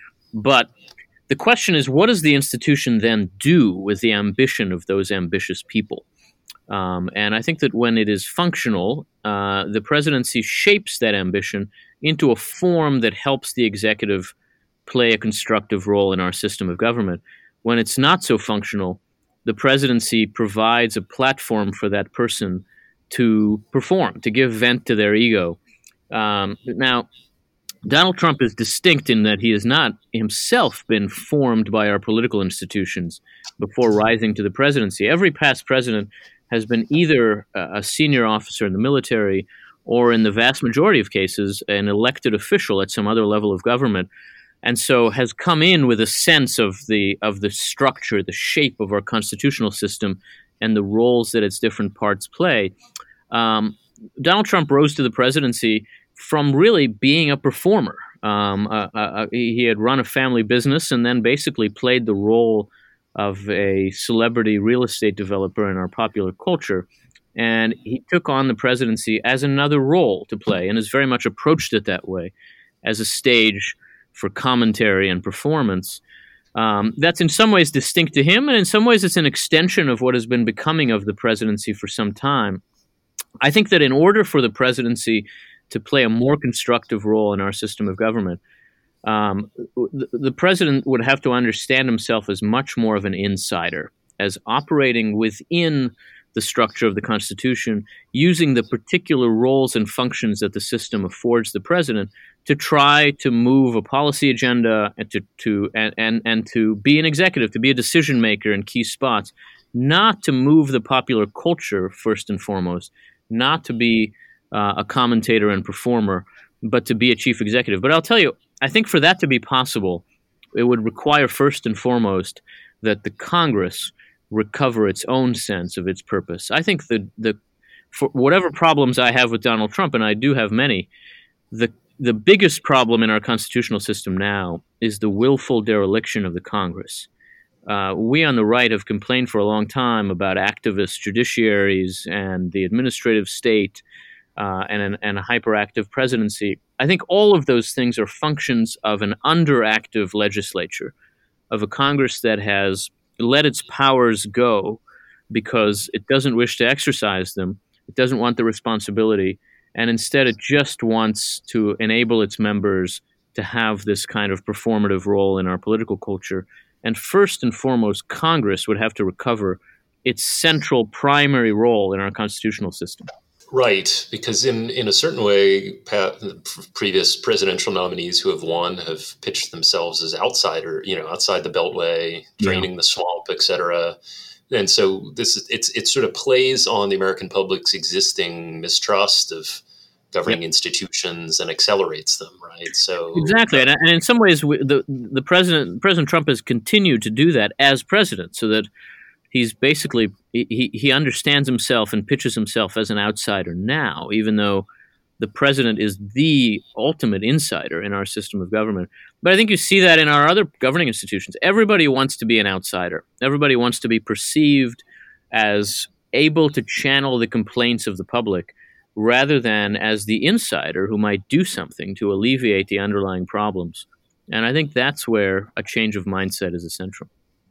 But the question is, what does the institution then do with the ambition of those ambitious people? Um, and I think that when it is functional, uh, the presidency shapes that ambition into a form that helps the executive play a constructive role in our system of government. When it's not so functional, the presidency provides a platform for that person to perform, to give vent to their ego. Um, now, Donald Trump is distinct in that he has not himself been formed by our political institutions before rising to the presidency. Every past president has been either a senior officer in the military or, in the vast majority of cases, an elected official at some other level of government, and so has come in with a sense of the of the structure, the shape of our constitutional system, and the roles that its different parts play. Um, Donald Trump rose to the presidency from really being a performer. Um, uh, uh, he had run a family business and then basically played the role of a celebrity real estate developer in our popular culture. And he took on the presidency as another role to play and has very much approached it that way, as a stage for commentary and performance. Um, that's in some ways distinct to him, and in some ways it's an extension of what has been becoming of the presidency for some time. I think that in order for the presidency to play a more constructive role in our system of government, um, the, the president would have to understand himself as much more of an insider, as operating within the structure of the Constitution, using the particular roles and functions that the system affords the president to try to move a policy agenda and to, to and, and, and to be an executive, to be a decision maker in key spots, not to move the popular culture first and foremost, not to be uh, a commentator and performer, but to be a chief executive. But I'll tell you, I think for that to be possible, it would require first and foremost that the Congress recover its own sense of its purpose. I think the the for whatever problems I have with Donald Trump, and I do have many, the the biggest problem in our constitutional system now is the willful dereliction of the Congress. Uh, we on the right have complained for a long time about activist judiciaries and the administrative state uh, and, an, and a hyperactive presidency. I think all of those things are functions of an underactive legislature, of a Congress that has let its powers go because it doesn't wish to exercise them. It doesn't want the responsibility. And instead, it just wants to enable its members to have this kind of performative role in our political culture. And first and foremost, Congress would have to recover its central primary role in our constitutional system. Right, because in, in a certain way, Pat, previous presidential nominees who have won have pitched themselves as outsider, you know, outside the Beltway, draining yeah. the swamp, et cetera. And so this is, it's it sort of plays on the American public's existing mistrust of governing yep. institutions and accelerates them, right? So exactly, and, and in some ways, we, the the president President Trump has continued to do that as president, so that he's basically he he understands himself and pitches himself as an outsider now, even though the president is the ultimate insider in our system of government. But I think you see that in our other governing institutions. Everybody wants to be an outsider. Everybody wants to be perceived as able to channel the complaints of the public rather than as the insider who might do something to alleviate the underlying problems. And I think that's where a change of mindset is essential.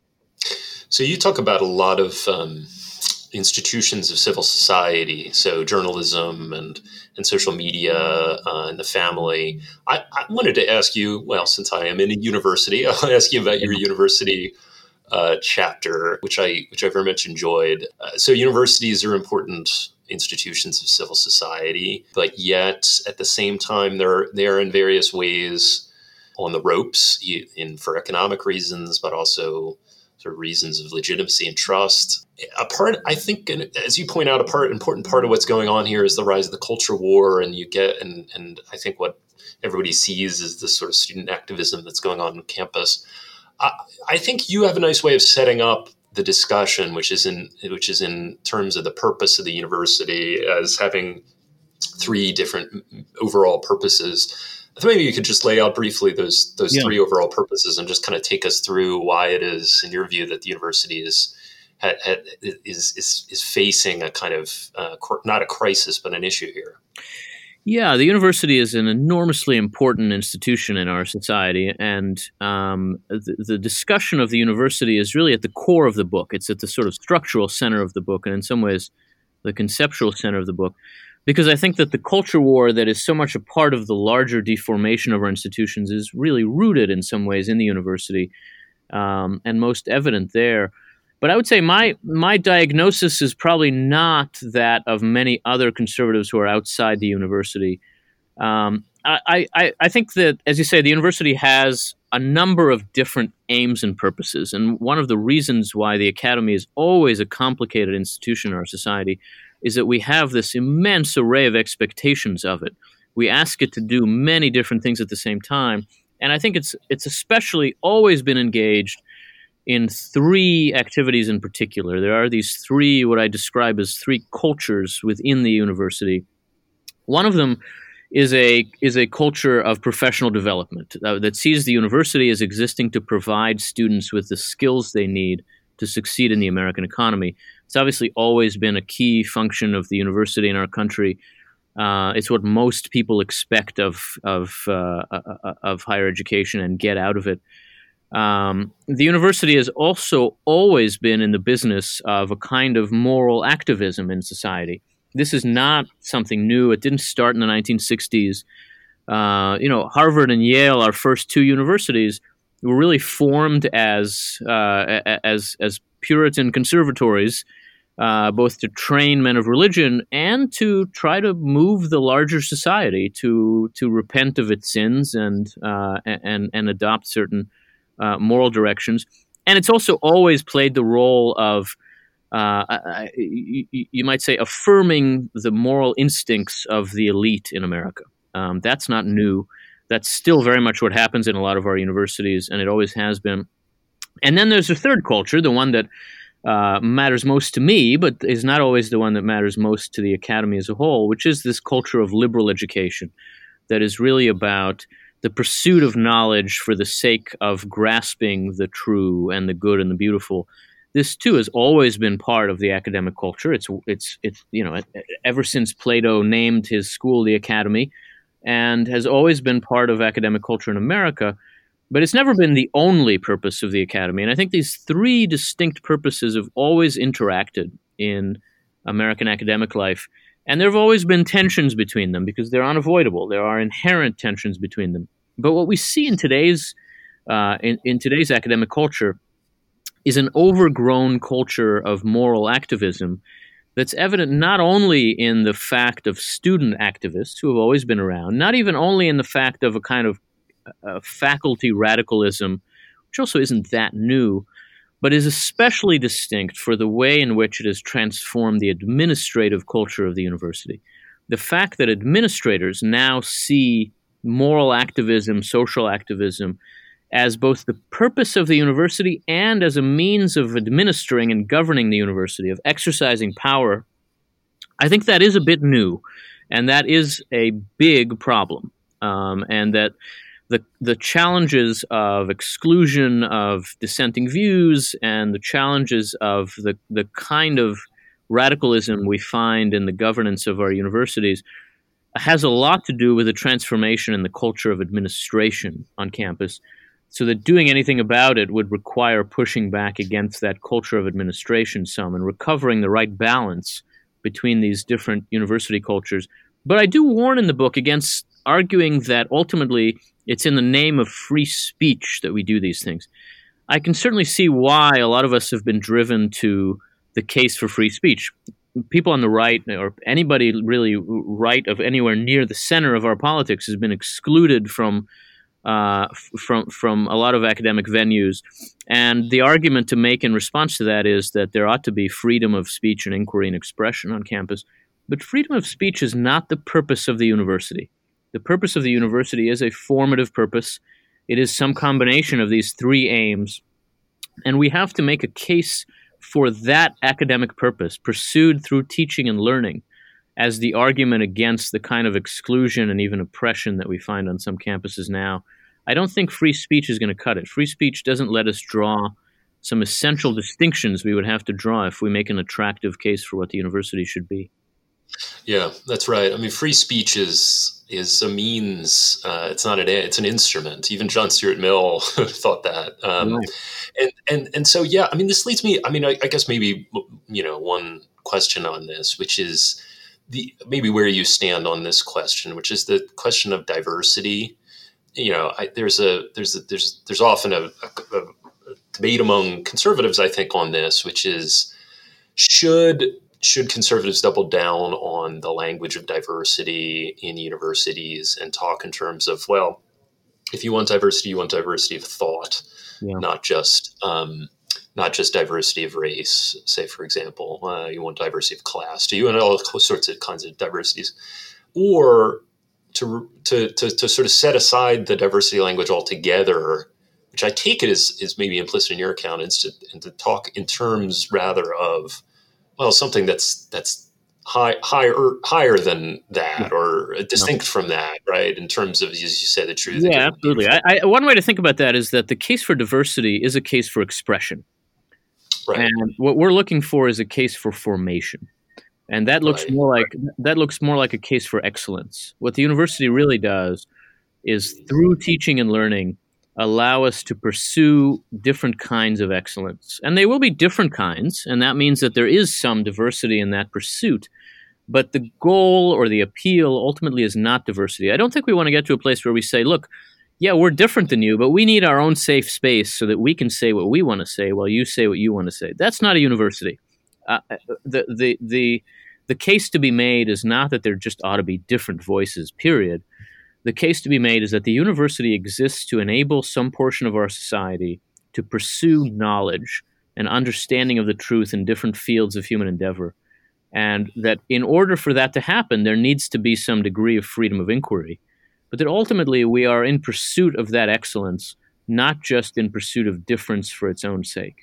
So you talk about a lot of um, institutions of civil society, so journalism and, and social media uh, and the family. I, I wanted to ask you, well, since I am in a university, I'll ask you about your university uh, chapter, which I which I very much enjoyed. Uh, so universities are important institutions of civil society, but yet at the same time, they're they're in various ways on the ropes, in for economic reasons, but also sort of reasons of legitimacy and trust. A part, I think, as you point out, a part important part of what's going on here is the rise of the culture war, and you get, and and I think what everybody sees is this sort of student activism that's going on on campus. I, I think you have a nice way of setting up the discussion, which is in which is in terms of the purpose of the university as having three different overall purposes. I think maybe you could just lay out briefly those those yeah. three overall purposes and just kind of take us through why it is, in your view, that the university is ha, ha, is, is is facing a kind of uh, not a crisis but an issue here. Yeah, the university is an enormously important institution in our society, and um, the, the discussion of the university is really at the core of the book. It's at the sort of structural center of the book, and in some ways, the conceptual center of the book. Because I think that the culture war that is so much a part of the larger deformation of our institutions is really rooted in some ways in the university, um, and most evident there. But I would say my my diagnosis is probably not that of many other conservatives who are outside the university. Um, I, I, I think that, as you say, the university has a number of different aims and purposes. And one of the reasons why the academy is always a complicated institution in our society is that we have this immense array of expectations of it. We ask it to do many different things at the same time. And I think it's it's especially always been engaged in three activities in particular. There are these three, what I describe as three cultures within the university. One of them is a is a culture of professional development uh, that sees the university as existing to provide students with the skills they need to succeed in the American economy. It's obviously always been a key function of the university in our country. Uh, it's what most people expect of of uh, uh, of higher education and get out of it. Um, the university has also always been in the business of a kind of moral activism in society. This is not something new. It didn't start in the nineteen sixties. Uh, you know, Harvard and Yale, our first two universities, were really formed as uh, as as Puritan conservatories, uh, both to train men of religion and to try to move the larger society to to repent of its sins and uh, and and adopt certain uh, moral directions. And it's also always played the role of Uh, you, you might say, affirming the moral instincts of the elite in America. Um, that's not new. That's still very much what happens in a lot of our universities, and it always has been. And then there's a third culture, the one that uh, matters most to me, but is not always the one that matters most to the academy as a whole, which is this culture of liberal education that is really about the pursuit of knowledge for the sake of grasping the true and the good and the beautiful. This too has always been part of the academic culture. It's it's it's you know ever since Plato named his school the Academy, and has always been part of academic culture in America. But it's never been the only purpose of the academy. And I think these three distinct purposes have always interacted in American academic life, and there have always been tensions between them because they're unavoidable. There are inherent tensions between them. But what we see in today's uh, in, in today's academic culture is an overgrown culture of moral activism that's evident not only in the fact of student activists who have always been around, not even only in the fact of a kind of uh, faculty radicalism, which also isn't that new, but is especially distinct for the way in which it has transformed the administrative culture of the university. The fact that administrators now see moral activism, social activism, as both the purpose of the university and as a means of administering and governing the university, of exercising power, I think that is a bit new, and that is a big problem. Um, and that the the challenges of exclusion of dissenting views and the challenges of the, the kind of radicalism we find in the governance of our universities has a lot to do with the transformation in the culture of administration on campus, so that doing anything about it would require pushing back against that culture of administration some and recovering the right balance between these different university cultures. But I do warn in the book against arguing that ultimately it's in the name of free speech that we do these things. I can certainly see why a lot of us have been driven to the case for free speech. People on the right, or anybody really right of anywhere near the center of our politics, has been excluded from Uh, from from a lot of academic venues. And the argument to make in response to that is that there ought to be freedom of speech and inquiry and expression on campus. But freedom of speech is not the purpose of the university. The purpose of the university is a formative purpose. It is some combination of these three aims. And we have to make a case for that academic purpose, pursued through teaching and learning, as the argument against the kind of exclusion and even oppression that we find on some campuses now. I don't think free speech is going to cut it. Free speech doesn't let us draw some essential distinctions we would have to draw if we make an attractive case for what the university should be. Yeah, that's right. I mean, free speech is is a means. Uh, it's not an. It's an instrument. Even John Stuart Mill thought that. Um, Right. And and and so yeah. I mean, this leads me. I mean, I, I guess maybe you know one question on this, which is the maybe where you stand on this question, which is the question of diversity. You know, I, there's a there's a, there's there's often a, a, a debate among conservatives, I think, on this, which is should should conservatives double down on the language of diversity in universities and talk in terms of, well, if you want diversity, you want diversity of thought, yeah. not just um, not just diversity of race, say, for example. Uh, you want diversity of class. Do you want all sorts of kinds of diversities? Or to, to, to, to sort of set aside the diversity language altogether, which I take it is, is maybe implicit in your account, and to, and to talk in terms rather of, well, something that's that's high, higher higher than that, or distinct no. from that, right? In terms of, as you say, the truth. Yeah, absolutely. I, I, one way to think about that is that the case for diversity is a case for expression. Right. And what we're looking for is a case for formation. And that looks right. more like right. that looks more like a case for excellence. What the university really does is, through teaching and learning, allow us to pursue different kinds of excellence. And they will be different kinds, and that means that there is some diversity in that pursuit. But the goal or the appeal ultimately is not diversity. I don't think we want to get to a place where we say, look, yeah, we're different than you, but we need our own safe space so that we can say what we want to say while you say what you want to say. That's not a university. Uh, the, the, the, the case to be made is not that there just ought to be different voices, period. The case to be made is that the university exists to enable some portion of our society to pursue knowledge and understanding of the truth in different fields of human endeavor. And that in order for that to happen, there needs to be some degree of freedom of inquiry. But that ultimately we are in pursuit of that excellence, not just in pursuit of difference for its own sake.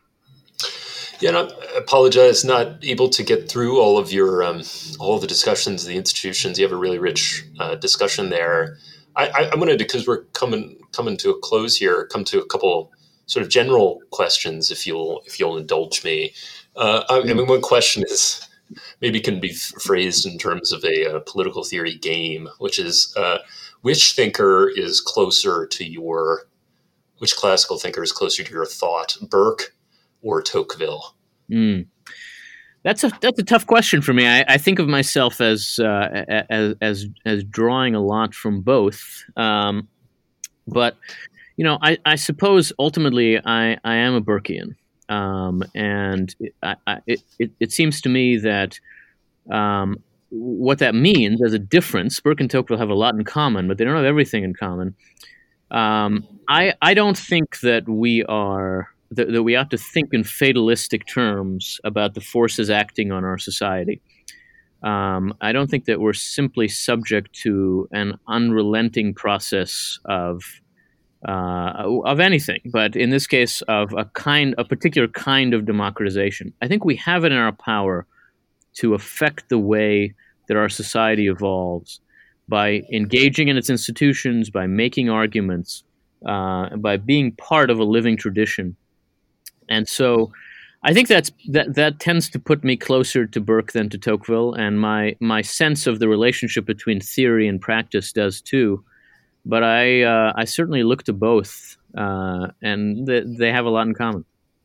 Yeah, and I apologize, not able to get through all of your um, all of the discussions, the institutions. You have a really rich uh, discussion there. I, I, I'm going to, because we're coming coming to a close here, come to a couple sort of general questions, if you'll if you'll indulge me. Uh, I, I mean, one question is maybe can be phrased in terms of a, a political theory game, which is uh, which thinker is closer to your, which classical thinker is closer to your thought, Burke or Tocqueville? Mm. That's a that's a tough question for me. I, I think of myself as uh, as as as drawing a lot from both, um, but you know, I, I suppose ultimately I, I am a Burkean, um, and it, I, I, it it seems to me that um, what that means as a difference. Burke and Tocqueville have a lot in common, but they don't have everything in common. Um, I I don't think that we are. That, that we ought to think in fatalistic terms about the forces acting on our society. Um, I don't think that we're simply subject to an unrelenting process of uh, of anything, but in this case, of a kind, a particular kind of democratization. I think we have it in our power to affect the way that our society evolves by engaging in its institutions, by making arguments, uh, by being part of a living tradition. And so I think that's that that tends to put me closer to Burke than to Tocqueville, and my my sense of the relationship between theory and practice does too. But I uh, I certainly look to both, uh, and th- they have a lot in common.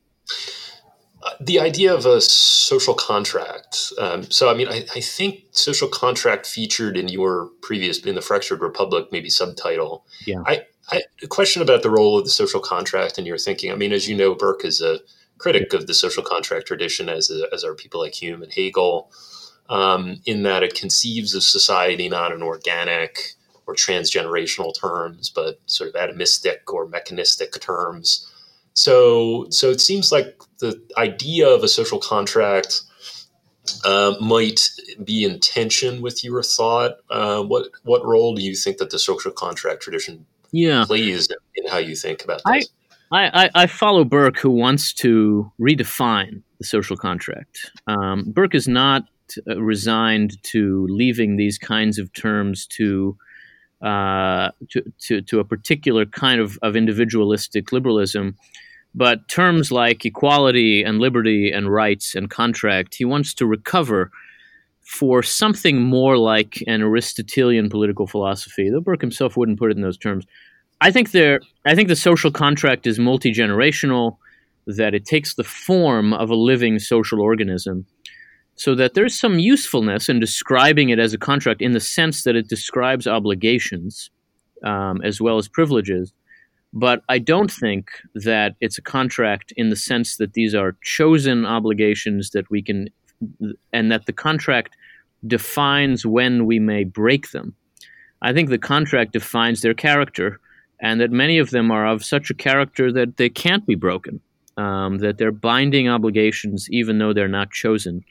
Uh, the idea of a social contract. Um, so, I mean, I, I think social contract featured in your previous, in the Fractured Republic, maybe subtitle. Yeah. I, I, a question about the role of the social contract in your thinking. I mean, as you know, Burke is a critic of the social contract tradition, as a, as are people like Hume and Hegel, um, in that it conceives of society not in organic or transgenerational terms, but sort of atomistic or mechanistic terms. So, so it seems like the idea of a social contract uh, might be in tension with your thought. Uh, what what role do you think that the social contract tradition yeah. plays in how you think about this? I, I, I follow Burke, who wants to redefine the social contract. Um, Burke is not uh, resigned to leaving these kinds of terms to uh, to, to to a particular kind of, of individualistic liberalism. But terms like equality and liberty and rights and contract, he wants to recover for something more like an Aristotelian political philosophy, though Burke himself wouldn't put it in those terms. I think there. I think the social contract is multi-generational, that it takes the form of a living social organism, so that there's some usefulness in describing it as a contract in the sense that it describes obligations um, as well as privileges. But I don't think that it's a contract in the sense that these are chosen obligations that we can and that the contract defines when we may break them. I think the contract defines their character, and that many of them are of such a character that they can't be broken, um, that they're binding obligations even though they're not chosen.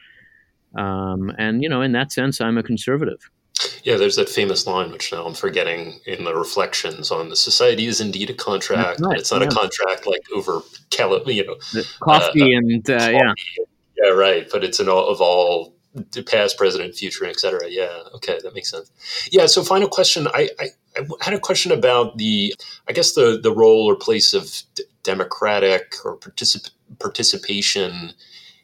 Um, and, you know, in that sense, I'm a conservative. Yeah, there's that famous line, which now I'm forgetting, in the Reflections on the society is indeed a contract, right, but it's not yeah. a contract like over, you know, the coffee uh, and, uh, coffee. yeah. Yeah, right. But it's an all of all past, present, future, et cetera. Yeah. Okay. That makes sense. Yeah. So final question. I, I, I had a question about the, I guess the, the role or place of d- democratic or particip- participation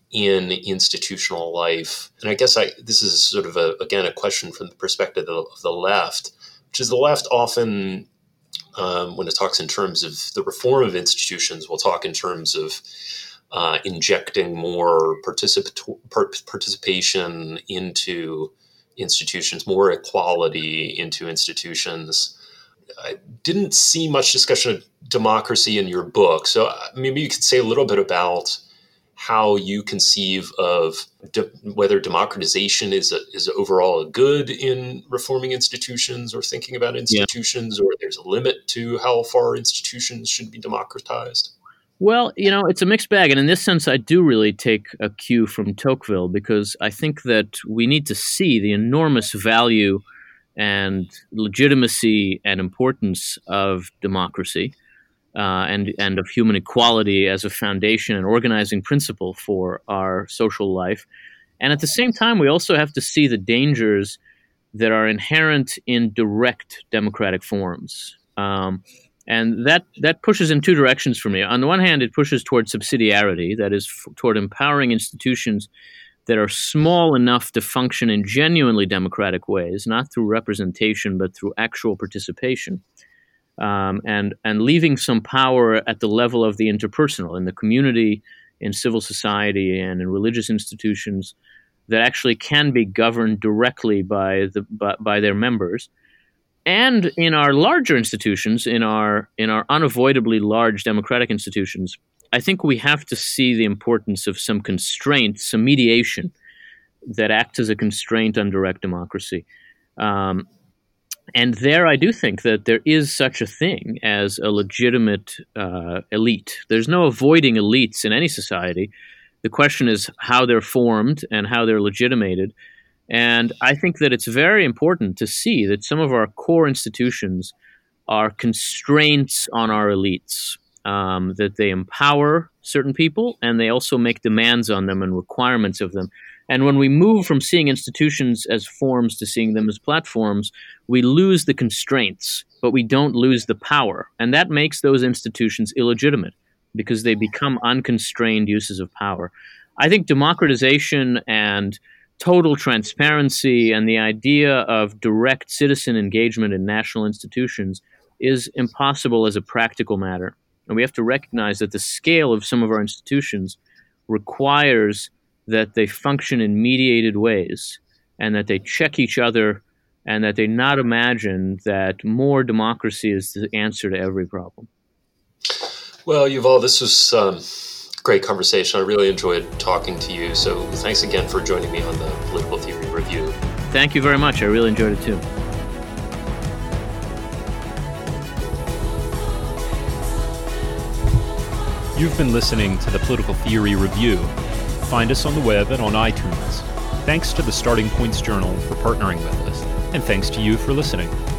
in institutional life. And I guess I, this is sort of a, again, a question from the perspective of, of the left, which is the left often, um, when it talks in terms of the reform of institutions, will talk in terms of Uh, injecting more participat- part- participation into institutions, more equality into institutions. I didn't see much discussion of democracy in your book. So maybe you could say a little bit about how you conceive of de- whether democratization is a, is overall a good in reforming institutions or thinking about institutions, yeah. or there's a limit to how far institutions should be democratized. Well, you know, it's a mixed bag. And in this sense, I do really take a cue from Tocqueville, because I think that we need to see the enormous value and legitimacy and importance of democracy uh, and, and of human equality as a foundation and organizing principle for our social life. And at the same time, we also have to see the dangers that are inherent in direct democratic forms. Um, And that, that pushes in two directions for me. On the one hand, it pushes toward subsidiarity, that is, f- toward empowering institutions that are small enough to function in genuinely democratic ways, not through representation, but through actual participation, um, and, and leaving some power at the level of the interpersonal, in the community, in civil society, and in religious institutions that actually can be governed directly by, the, by, by their members. And in our larger institutions, in our in our unavoidably large democratic institutions, I think we have to see the importance of some constraints, some mediation that acts as a constraint on direct democracy. Um, and there I do think that there is such a thing as a legitimate uh, elite. There's no avoiding elites in any society. The question is how they're formed and how they're legitimated. And I think that it's very important to see that some of our core institutions are constraints on our elites, um, that they empower certain people and they also make demands on them and requirements of them. And when we move from seeing institutions as forms to seeing them as platforms, we lose the constraints, but we don't lose the power. And that makes those institutions illegitimate because they become unconstrained uses of power. I think democratization and total transparency and the idea of direct citizen engagement in national institutions is impossible as a practical matter. And we have to recognize that the scale of some of our institutions requires that they function in mediated ways and that they check each other and that they not imagine that more democracy is the answer to every problem. Well, Yuval, this was um, great conversation. I really enjoyed talking to you. So thanks again for joining me on the Political Theory Review. Thank you very much. I really enjoyed it too. You've been listening to the Political Theory Review. Find us on the web and on iTunes. Thanks to the Starting Points Journal for partnering with us, and thanks to you for listening.